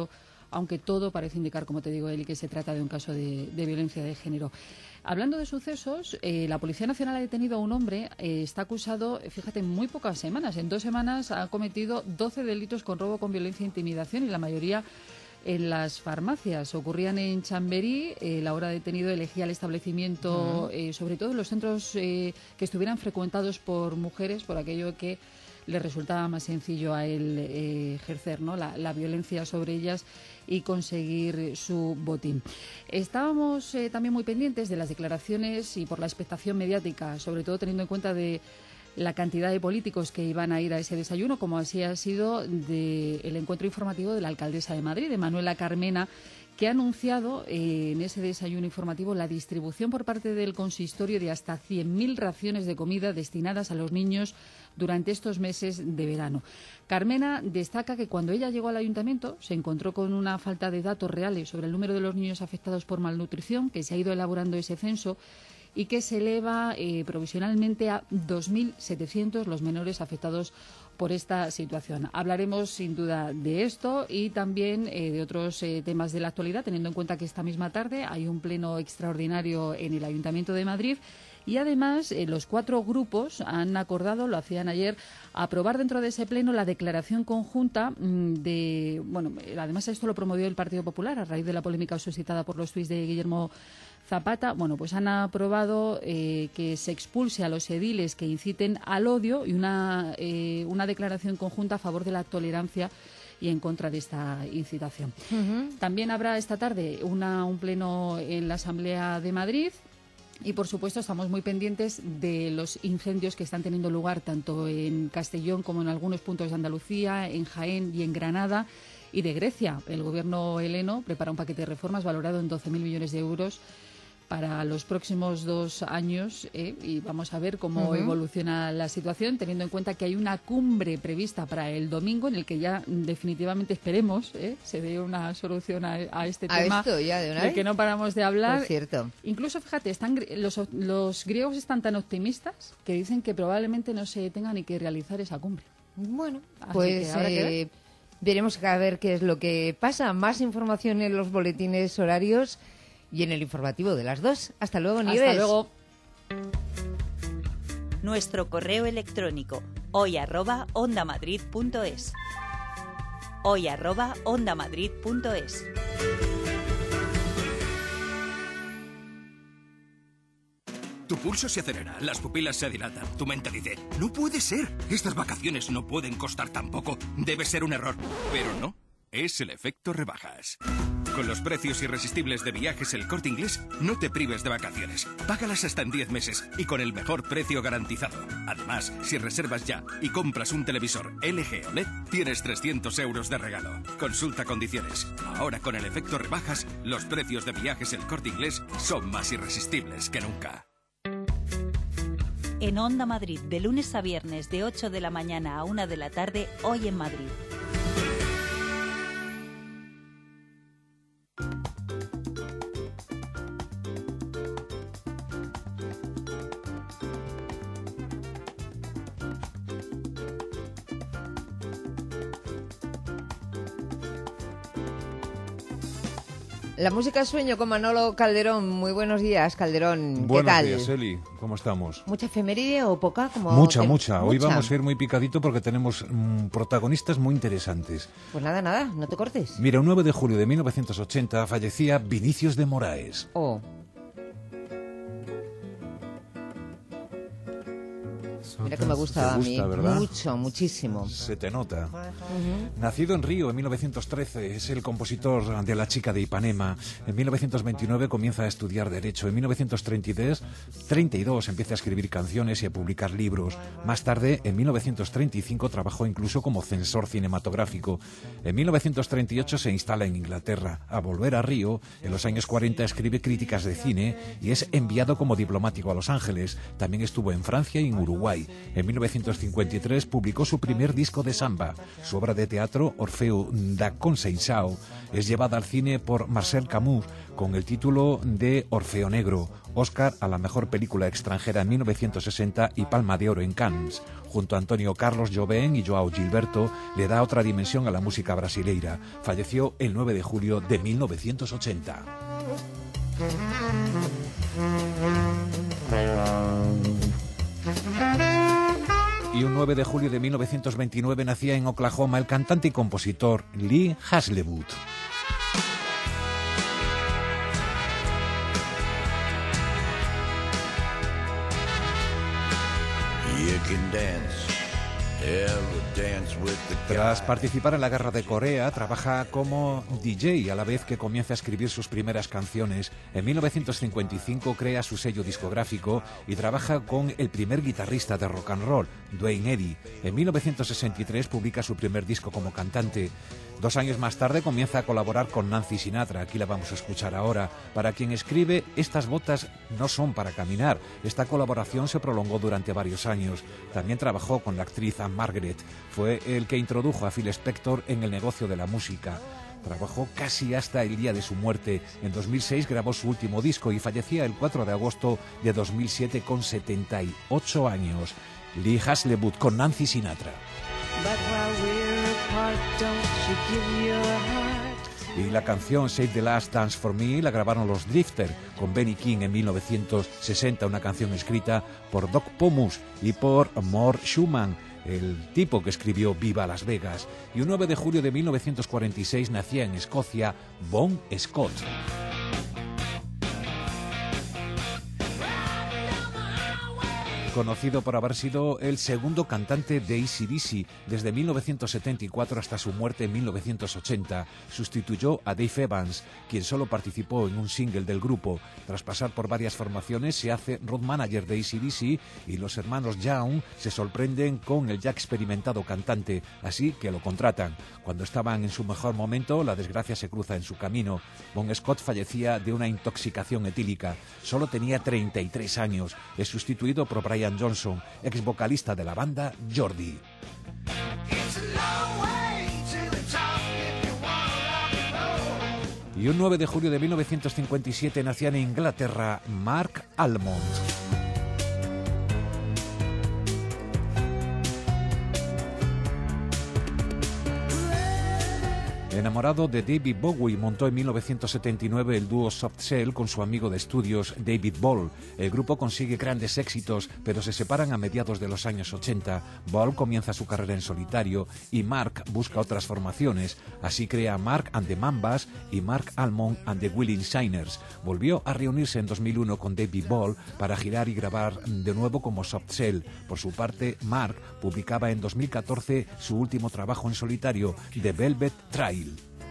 aunque todo parece indicar, como te digo, Eli, que se trata de un caso de, de violencia de género. Hablando de sucesos, eh, la Policía Nacional ha detenido a un hombre, eh, está acusado, fíjate, en muy pocas semanas. En dos semanas ha cometido doce delitos con robo con violencia e intimidación, y la mayoría en las farmacias. Ocurrían en Chamberí. Eh, la hora detenido elegía el establecimiento, uh-huh. eh, sobre todo en los centros eh, que estuvieran frecuentados por mujeres, por aquello que le resultaba más sencillo a él eh, ejercer, ¿no?, la, la violencia sobre ellas y conseguir su botín. Estábamos eh, también muy pendientes de las declaraciones y por la expectación mediática, sobre todo teniendo en cuenta de la cantidad de políticos que iban a ir a ese desayuno, como así ha sido del encuentro informativo de la alcaldesa de Madrid, de Manuela Carmena, que ha anunciado eh, en ese desayuno informativo la distribución por parte del consistorio de hasta cien mil raciones de comida destinadas a los niños durante estos meses de verano. Carmena destaca que cuando ella llegó al ayuntamiento se encontró con una falta de datos reales sobre el número de los niños afectados por malnutrición, que se ha ido elaborando ese censo y que se eleva eh, provisionalmente a dos mil setecientos los menores afectados por esta situación. Hablaremos sin duda de esto y también eh, de otros eh, temas de la actualidad, teniendo en cuenta que esta misma tarde hay un pleno extraordinario en el Ayuntamiento de Madrid. Y además, eh, los cuatro grupos han acordado, lo hacían ayer, aprobar dentro de ese pleno la declaración conjunta mmm, de... Bueno, además esto lo promovió el Partido Popular a raíz de la polémica suscitada por los tuits de Guillermo Zapata. Bueno, pues han aprobado eh, que se expulse a los ediles que inciten al odio y una, eh, una declaración conjunta a favor de la tolerancia y en contra de esta incitación. Uh-huh. También habrá esta tarde una, un pleno en la Asamblea de Madrid. Y, por supuesto, estamos muy pendientes de los incendios que están teniendo lugar tanto en Castellón como en algunos puntos de Andalucía, en Jaén y en Granada, y de Grecia. El gobierno heleno prepara un paquete de reformas valorado en doce mil millones de euros para los próximos dos años eh, y vamos a ver cómo uh-huh. evoluciona la situación, teniendo en cuenta que hay una cumbre prevista para el domingo en el que ya definitivamente esperemos eh, se dé una solución a, a este ¿A tema esto ya de una del vez? Que no paramos de hablar. Por cierto. Incluso, fíjate, están los, los griegos están tan optimistas que dicen que probablemente no se tenga ni que realizar esa cumbre. Bueno, Así pues que habrá que ver. eh, veremos a ver qué es lo que pasa. Más información en los boletines horarios y en el informativo de las dos. Hasta luego, Nieves. Hasta luego. Nuestro correo electrónico hoy arroba ondamadrid.es hoy arroba ondamadrid.es. Tu pulso se acelera, las pupilas se dilatan, tu mente dice, no puede ser, estas vacaciones no pueden costar tan poco, debe ser un error. Pero no, es el efecto rebajas. Con los precios irresistibles de Viajes El Corte Inglés, no te prives de vacaciones. Págalas hasta en diez meses y con el mejor precio garantizado. Además, si reservas ya y compras un televisor L G O L E D, tienes trescientos euros de regalo. Consulta condiciones. Ahora con el efecto rebajas, los precios de Viajes El Corte Inglés son más irresistibles que nunca. En Onda Madrid, de lunes a viernes, de ocho de la mañana a una de la tarde, Hoy en Madrid. La música sueño con Manolo Calderón. Muy buenos días, Calderón. ¿Qué Buenos tal? días, Eli. ¿Cómo estamos? ¿Mucha efeméride o poca? Como Mucha, que... mucha. Hoy mucha. vamos a ir muy picadito porque tenemos mmm, protagonistas muy interesantes. Pues nada, nada, no te cortes. Mira, un nueve de julio de mil novecientos ochenta fallecía Vinicius de Moraes. Oh. Mira que me gusta a mí, ¿verdad? Mucho, muchísimo. Se te nota. Uh-huh. Nacido en Río en mil novecientos trece, es el compositor de La chica de Ipanema. En mil novecientos veintinueve comienza a estudiar Derecho. En mil novecientos treinta y dos empieza a escribir canciones y a publicar libros. Más tarde, en mil novecientos treinta y cinco, trabajó incluso como censor cinematográfico. En mil novecientos treinta y ocho se instala en Inglaterra. A volver a Río, en los años cuarenta escribe críticas de cine y es enviado como diplomático a Los Ángeles. También estuvo en Francia y en Uruguay. Uruguay. En mil novecientos cincuenta y tres publicó su primer disco de samba. Su obra de teatro, Orfeo da Conceição, es llevada al cine por Marcel Camus con el título de Orfeo Negro, Oscar a la mejor película extranjera en mil novecientos sesenta y Palma de Oro en Cannes. Junto a Antonio Carlos Jobim y João Gilberto, le da otra dimensión a la música brasileira. Falleció el nueve de julio de mil novecientos ochenta. Y un nueve de julio de mil novecientos veintinueve nacía en Oklahoma el cantante y compositor Lee Hazlewood. Tras participar en la Guerra de Corea, trabaja como D J a la vez que comienza a escribir sus primeras canciones. En mil novecientos cincuenta y cinco crea su sello discográfico y trabaja con el primer guitarrista de rock and roll, Duane Eddy. En mil novecientos sesenta y tres publica su primer disco como cantante. Dos años más tarde comienza a colaborar con Nancy Sinatra, aquí la vamos a escuchar ahora, para quien escribe Estas botas no son para caminar. Esta colaboración se prolongó durante varios años. También trabajó con la actriz Anne Margaret. Fue el que introdujo a Phil Spector en el negocio de la música. Trabajó casi hasta el día de su muerte. En dos mil seis grabó su último disco y fallecía el cuatro de agosto de dos mil siete con setenta y ocho años. Lee Hazlewood con Nancy Sinatra. Y la canción Save the Last Dance for Me la grabaron los Drifter con Benny King en mil novecientos sesenta, una canción escrita por Doc Pomus y por Mort Schumann, el tipo que escribió Viva Las Vegas. Y un nueve de julio de mil novecientos cuarenta y seis nacía en Escocia Bon Scott. Conocido por haber sido el segundo cantante de A C D C desde mil novecientos setenta y cuatro hasta su muerte en mil novecientos ochenta. Sustituyó a Dave Evans, quien solo participó en un single del grupo. Tras pasar por varias formaciones, se hace road manager de A C D C y los hermanos Young se sorprenden con el ya experimentado cantante, así que lo contratan. Cuando estaban en su mejor momento, la desgracia se cruza en su camino. Bon Scott fallecía de una intoxicación etílica. Solo tenía treinta y tres años. Es sustituido por Brian Johnson, ex vocalista de la banda Jordi. Y un nueve de julio de mil novecientos cincuenta y siete nacía en Inglaterra Mark Almond. Enamorado de David Bowie, montó en mil novecientos setenta y nueve el dúo Soft Cell con su amigo de estudios David Ball. El grupo consigue grandes éxitos, pero se separan a mediados de los años ochenta. Ball comienza su carrera en solitario y Mark busca otras formaciones. Así crea Mark and the Mambas y Mark Almond and the Willing Signers. Volvió a reunirse en dos mil uno con David Ball para girar y grabar de nuevo como Soft Cell. Por su parte, Mark publicaba en dos mil catorce su último trabajo en solitario, The Velvet Trail.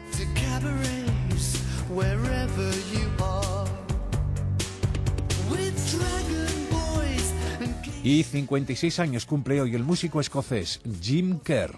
Y cincuenta y seis años cumple hoy el músico escocés Jim Kerr.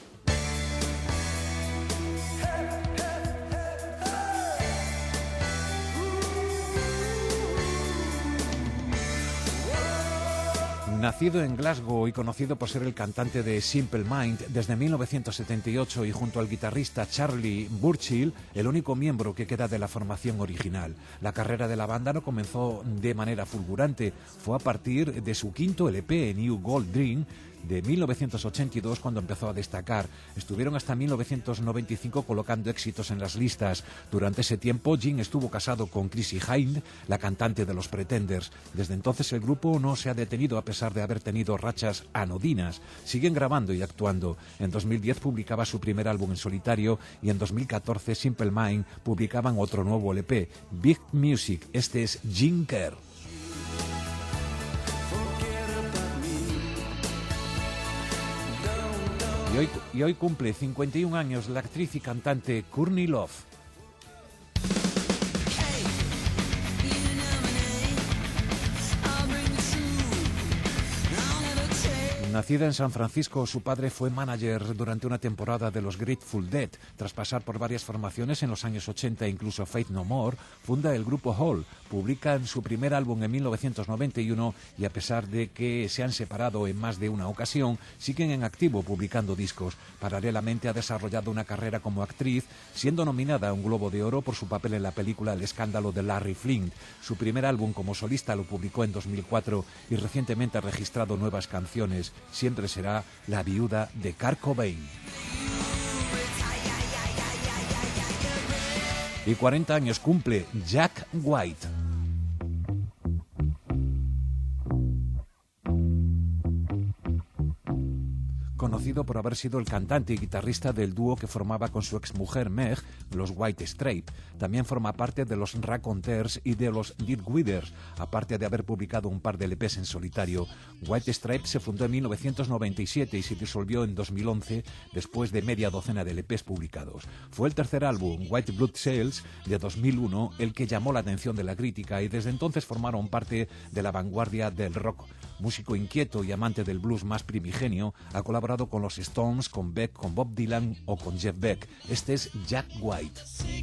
Nacido en Glasgow y conocido por ser el cantante de Simple Mind desde mil novecientos setenta y ocho y junto al guitarrista Charlie Burchill, el único miembro que queda de la formación original. La carrera de la banda no comenzó de manera fulgurante, fue a partir de su quinto L P, New Gold Dream, de mil novecientos ochenta y dos cuando empezó a destacar. Estuvieron hasta mil novecientos noventa y cinco colocando éxitos en las listas. Durante ese tiempo, Jim estuvo casado con Chrissie Hynde, la cantante de los Pretenders. Desde entonces el grupo no se ha detenido a pesar de haber tenido rachas anodinas. Siguen grabando y actuando. En dos mil diez publicaba su primer álbum en solitario y en dos mil catorce Simple Mind publicaban otro nuevo L P, Big Music. Este es Jim Kerr. Y hoy, y hoy cumple cincuenta y un años la actriz y cantante Courtney Love. Nacida en San Francisco, su padre fue manager durante una temporada de los Grateful Dead. Tras pasar por varias formaciones en los años ochenta, incluso Faith No More, funda el grupo Hall. Publican su primer álbum en mil novecientos noventa y uno y a pesar de que se han separado en más de una ocasión, siguen en activo publicando discos. Paralelamente ha desarrollado una carrera como actriz, siendo nominada a un Globo de Oro por su papel en la película El escándalo de Larry Flint. Su primer álbum como solista lo publicó en dos mil cuatro y recientemente ha registrado nuevas canciones. Siempre será la viuda de Kurt Cobain. Y cuarenta años cumple Jack White. Conocido por haber sido el cantante y guitarrista del dúo que formaba con su exmujer Meg, los White Stripes. También forma parte de los Raconteurs y de los Dead Withers, aparte de haber publicado un par de L Pes en solitario. White Stripes se fundó en mil novecientos noventa y siete y se disolvió en dos mil once después de media docena de L Pes publicados. Fue el tercer álbum, White Blood Cells, de dos mil uno, el que llamó la atención de la crítica y desde entonces formaron parte de la vanguardia del rock. Músico inquieto y amante del blues más primigenio, ha colaborado con los Stones, con Beck, con Bob Dylan o con Jeff Beck. Este es Jack White.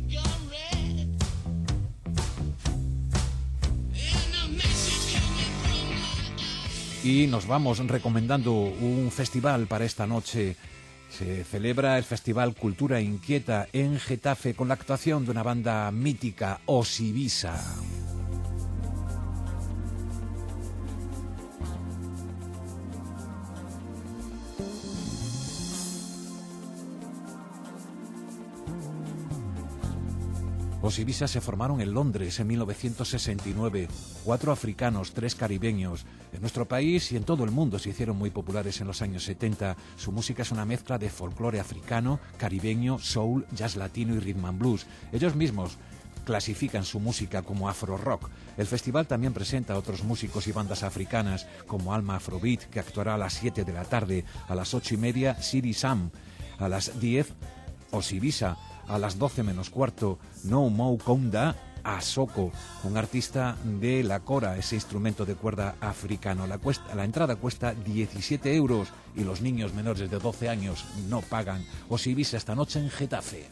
Y nos vamos recomendando un festival para esta noche. Se celebra el Festival Cultura Inquieta en Getafe con la actuación de una banda mítica, Osibisa. Osibisa se formaron en Londres en mil novecientos sesenta y nueve. Cuatro africanos, tres caribeños. En nuestro país y en todo el mundo se hicieron muy populares en los años setenta. Su música es una mezcla de folclore africano, caribeño, soul, jazz latino y rhythm and blues. Ellos mismos clasifican su música como afro-rock. El festival también presenta a otros músicos y bandas africanas como Alma Afrobeat, que actuará a las siete de la tarde. A las ocho y media, Siri Sam. A las diez, Osibisa. A las doce menos cuarto, No Mo Konda, Asoko, un artista de la kora, ese instrumento de cuerda africano. La, cuesta, la entrada cuesta diecisiete euros y los niños menores de doce años no pagan. Osibisa esta noche en Getafe.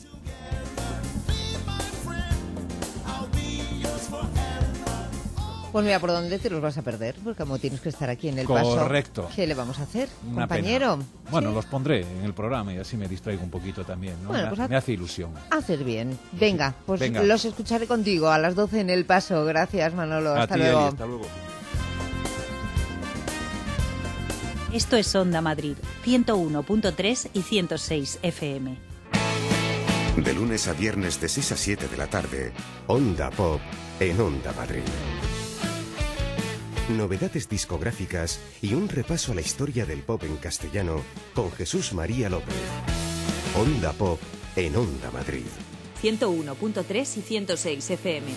Pues mira, ¿por dónde te los vas a perder? Porque como tienes que estar aquí en el paso. Correcto. ¿Qué le vamos a hacer, Una compañero? pena. Bueno, ¿Sí? los pondré en el programa y así me distraigo un poquito también, ¿no? Bueno, me, pues me hace ilusión. Haces bien. Venga, pues Venga. los escucharé contigo a las doce en el paso. Gracias, Manolo. A Hasta ti, luego. Eli, hasta luego. Esto es Onda Madrid, ciento uno punto tres y ciento seis F M. De lunes a viernes de seis a siete de la tarde, Onda Pop en Onda Madrid. Novedades discográficas y un repaso a la historia del pop en castellano con Jesús María López. Onda Pop en Onda Madrid. ciento uno punto tres y ciento seis F M.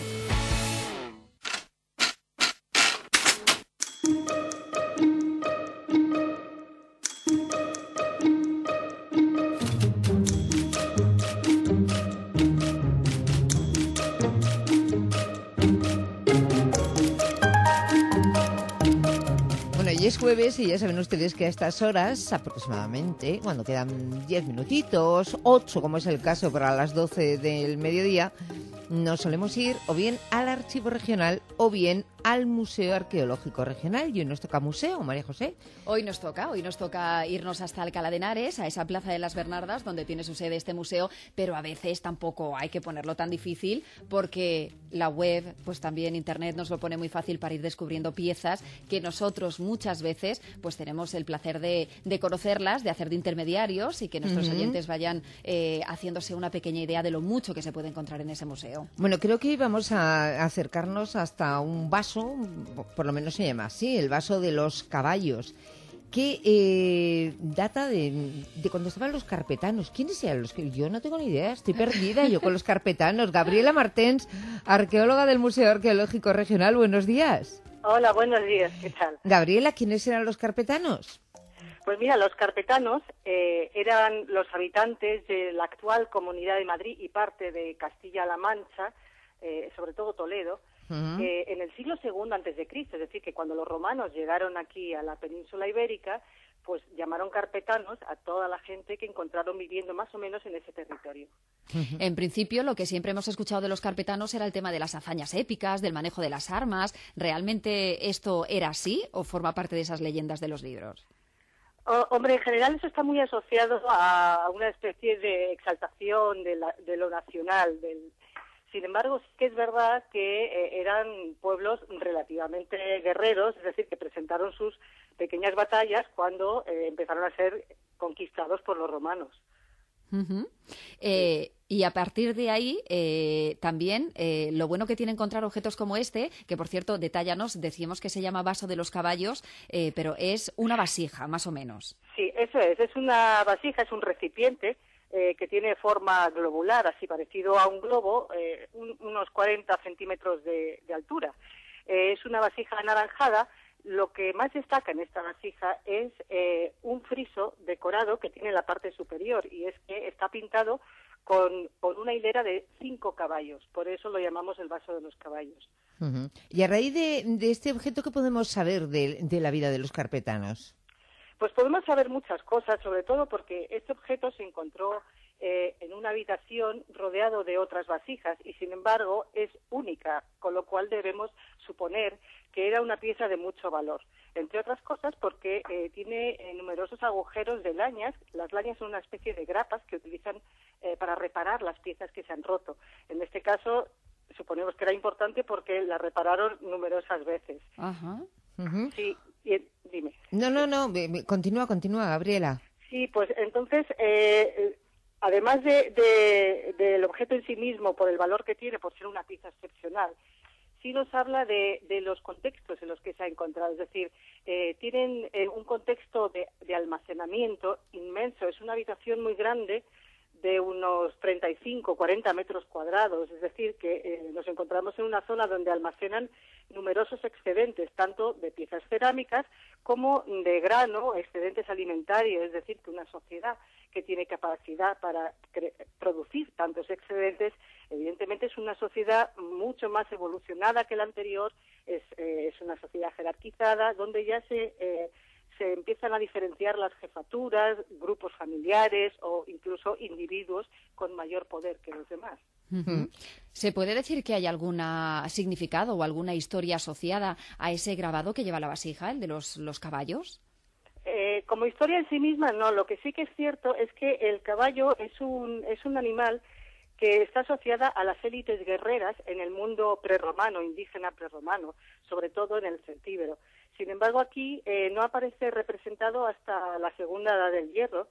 Hoy es jueves y ya saben ustedes que a estas horas aproximadamente, cuando quedan diez minutitos, ocho como es el caso para las doce del mediodía, nos solemos ir o bien al Archivo Regional o bien al Museo Arqueológico Regional. Y hoy nos toca museo, María José. Hoy nos toca, hoy nos toca irnos hasta Alcalá de Henares, a esa Plaza de las Bernardas, donde tiene su sede este museo, pero a veces tampoco hay que ponerlo tan difícil, porque la web, pues también Internet nos lo pone muy fácil para ir descubriendo piezas que nosotros muchas veces pues tenemos el placer de, de conocerlas, de hacer de intermediarios y que nuestros Uh-huh. oyentes vayan eh, haciéndose una pequeña idea de lo mucho que se puede encontrar en ese museo. Bueno, creo que vamos a acercarnos hasta un vaso, por lo menos se llama así, el vaso de los caballos, que eh, data de, de cuando estaban los carpetanos. ¿Quiénes eran los que...? Yo no tengo ni idea, estoy perdida yo con los carpetanos. Gabriela Martens, arqueóloga del Museo Arqueológico Regional, buenos días. Hola, buenos días, ¿qué tal? Gabriela, ¿quiénes eran los carpetanos? Pues mira, los carpetanos eh, eran los habitantes de la actual Comunidad de Madrid y parte de Castilla-La Mancha, eh, sobre todo Toledo, Uh-huh. eh, en el siglo segundo antes de Cristo, es decir, que cuando los romanos llegaron aquí a la península ibérica, pues llamaron carpetanos a toda la gente que encontraron viviendo más o menos en ese territorio. En principio, lo que siempre hemos escuchado de los carpetanos era el tema de las hazañas épicas, del manejo de las armas. ¿Realmente esto era así o forma parte de esas leyendas de los libros? Oh, hombre, en general eso está muy asociado a una especie de exaltación de, la, de lo nacional. Del... Sin embargo, sí que es verdad que eh, eran pueblos relativamente guerreros, es decir, que presentaron sus pequeñas batallas cuando eh, empezaron a ser conquistados por los romanos. Uh-huh. eh, y a partir de ahí, eh, también, eh, lo bueno que tiene encontrar objetos como este, que por cierto, detállanos, decimos que se llama vaso de los caballos, eh, pero es una vasija, más o menos. Sí, eso es, es una vasija, es un recipiente eh, que tiene forma globular, así parecido a un globo, eh, un, unos cuarenta centímetros de, de altura. Eh, es una vasija anaranjada. Lo que más destaca en esta vasija es eh, un friso decorado que tiene en la parte superior, y es que está pintado con, con una hilera de cinco caballos. Por eso lo llamamos el vaso de los caballos. Uh-huh. Y a raíz de, de este objeto, ¿qué podemos saber de, de la vida de los carpetanos? Pues podemos saber muchas cosas, sobre todo porque este objeto se encontró eh, en una habitación rodeado de otras vasijas y, sin embargo, es única, con lo cual debemos suponer que era una pieza de mucho valor, entre otras cosas porque eh, tiene eh, numerosos agujeros de lañas. Las lañas son una especie de grapas que utilizan eh, para reparar las piezas que se han roto. En este caso, suponemos que era importante porque la repararon numerosas veces. Ajá. Uh-huh. Sí, y, dime. No, no, no, continúa, continúa, Gabriela. Sí, pues entonces, eh, además de, de, del objeto en sí mismo, por el valor que tiene, por ser una pieza excepcional, sí nos habla de, de los contextos en los que se ha encontrado. Es decir, eh, tienen eh, un contexto de, de almacenamiento inmenso. Es una habitación muy grande de unos treinta y cinco, cuarenta metros cuadrados. Es decir, que eh, nos encontramos en una zona donde almacenan numerosos excedentes, tanto de piezas cerámicas como de grano, excedentes alimentarios. Es decir, que una sociedad que tiene capacidad para producir tantos excedentes, evidentemente es una sociedad mucho más evolucionada que la anterior, es, eh, es una sociedad jerarquizada, donde ya se, eh, se empiezan a diferenciar las jefaturas, grupos familiares o incluso individuos con mayor poder que los demás. Uh-huh. ¿Se puede decir que hay algún significado o alguna historia asociada a ese grabado que lleva la vasija, el de los, los caballos? Eh, como historia en sí misma, no. Lo que sí que es cierto es que el caballo es un, es un animal que está asociada a las élites guerreras en el mundo prerromano, indígena prerromano, sobre todo en el celtíbero. Sin embargo, aquí eh, no aparece representado hasta la segunda edad del hierro,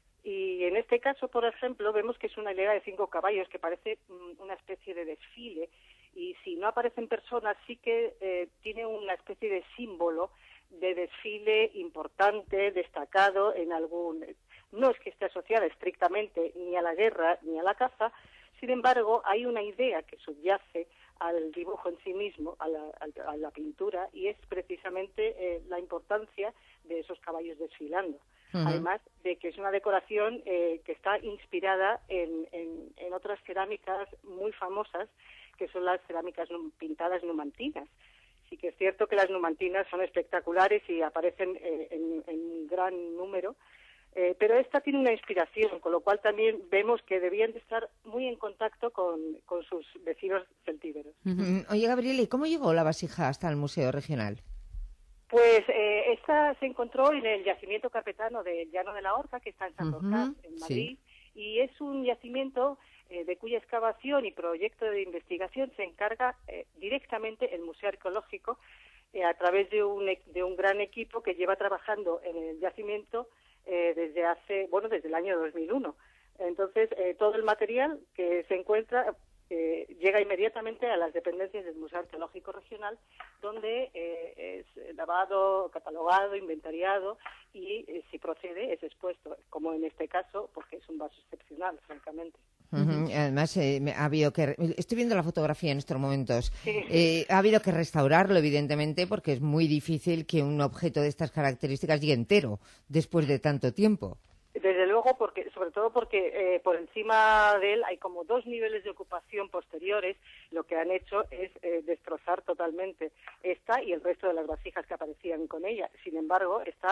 y en este caso, por ejemplo, vemos que es una hilera de cinco caballos que parece mm, una especie de desfile, y si no aparecen personas sí que eh, tiene una especie de símbolo de desfile importante, destacado en algún... No es que esté asociada estrictamente ni a la guerra ni a la caza, sin embargo, hay una idea que subyace al dibujo en sí mismo, a la, a la pintura, y es precisamente eh, la importancia de esos caballos desfilando. Uh-huh. Además de que es una decoración eh, que está inspirada en, en, en otras cerámicas muy famosas, que son las cerámicas pintadas numantinas. Sí que es cierto que las numantinas son espectaculares y aparecen eh, en, en gran número, eh, pero esta tiene una inspiración, con lo cual también vemos que debían de estar muy en contacto con, con sus vecinos celtíberos. Uh-huh. Oye, Gabriela, ¿y cómo llegó la vasija hasta el Museo Regional? Pues eh, esta se encontró en el yacimiento carpetano del Llano de la Horca, que está en Sanlúcar, uh-huh, en Madrid, sí. Y es un yacimiento eh, de cuya excavación y proyecto de investigación se encarga eh, directamente el Museo Arqueológico eh, a través de un, de un gran equipo que lleva trabajando en el yacimiento eh, desde hace, bueno, desde el año dos mil uno. Entonces, eh, todo el material que se encuentra eh, llega inmediatamente a las dependencias del Museo Arqueológico Regional, donde eh, es lavado, catalogado, inventariado y, eh, si procede, es expuesto, como en este caso, porque es un vaso excepcional, francamente. Uh-huh. Además, eh, ha habido que... Estoy viendo la fotografía en estos momentos. Sí. Eh, ha habido que restaurarlo, evidentemente, porque es muy difícil que un objeto de estas características llegue entero después de tanto tiempo. Desde luego, porque sobre todo porque eh, por encima de él hay como dos niveles de ocupación posteriores. Lo que han hecho es eh, destrozar totalmente esta y el resto de las vasijas que aparecían con ella. Sin embargo, está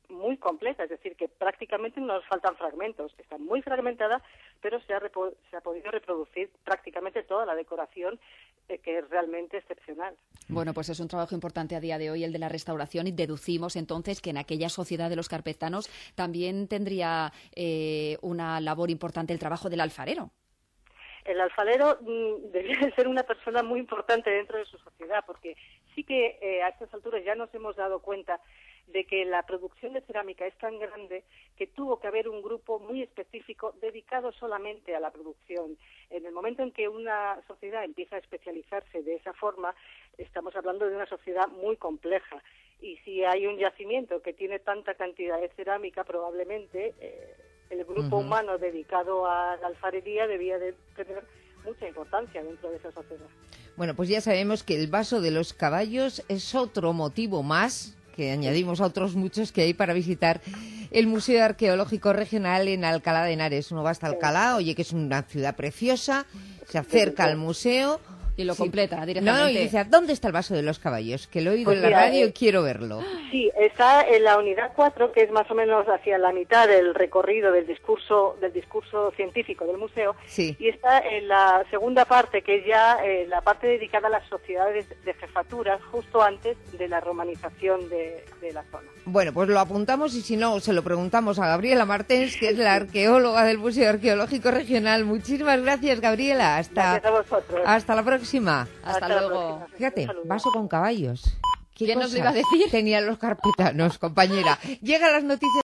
muy completa, es decir, que prácticamente no nos faltan fragmentos, está muy fragmentada, pero se ha, repo- se ha podido reproducir prácticamente toda la decoración, eh, que es realmente excepcional. Bueno, pues es un trabajo importante a día de hoy el de la restauración, y deducimos entonces que en aquella sociedad de los carpetanos también tendría eh, una labor importante el trabajo del alfarero. El alfarero mmm, debía de ser una persona muy importante dentro de su sociedad, porque sí que eh, a estas alturas ya nos hemos dado cuenta de que la producción de cerámica es tan grande que tuvo que haber un grupo muy específico dedicado solamente a la producción. En el momento en que una sociedad empieza a especializarse de esa forma, estamos hablando de una sociedad muy compleja. Y si hay un yacimiento que tiene tanta cantidad de cerámica, probablemente eh, el grupo Ujú. humano dedicado a la alfarería debía de tener mucha importancia dentro de esa sociedad. Bueno, pues ya sabemos que el vaso de los caballos es otro motivo más que añadimos a otros muchos que hay para visitar el Museo Arqueológico Regional en Alcalá de Henares. Uno va hasta Alcalá, oye que es una ciudad preciosa, se acerca al museo y lo sí, completa directamente. No, y dice, ¿dónde está el vaso de los caballos? Que lo he oído Pues en la mira, radio eh, y quiero verlo. Sí, está en la unidad cuatro, que es más o menos hacia la mitad del recorrido del discurso del discurso científico del museo, Sí. y está en la segunda parte, que es ya eh, la parte dedicada a las sociedades de jefaturas, justo antes de la romanización de, de la zona. Bueno, pues lo apuntamos y si no, se lo preguntamos a Gabriela Martens, que es la arqueóloga del Museo Arqueológico Regional. Muchísimas gracias, Gabriela. Hasta, Gracias a vosotros. hasta la próxima. Hasta, Hasta la luego. próxima. Fíjate, vaso con caballos. ¿Qué ¿Quién nos cosa lo iba a decir? Tenían los carpetanos, compañera. Llegan las noticias.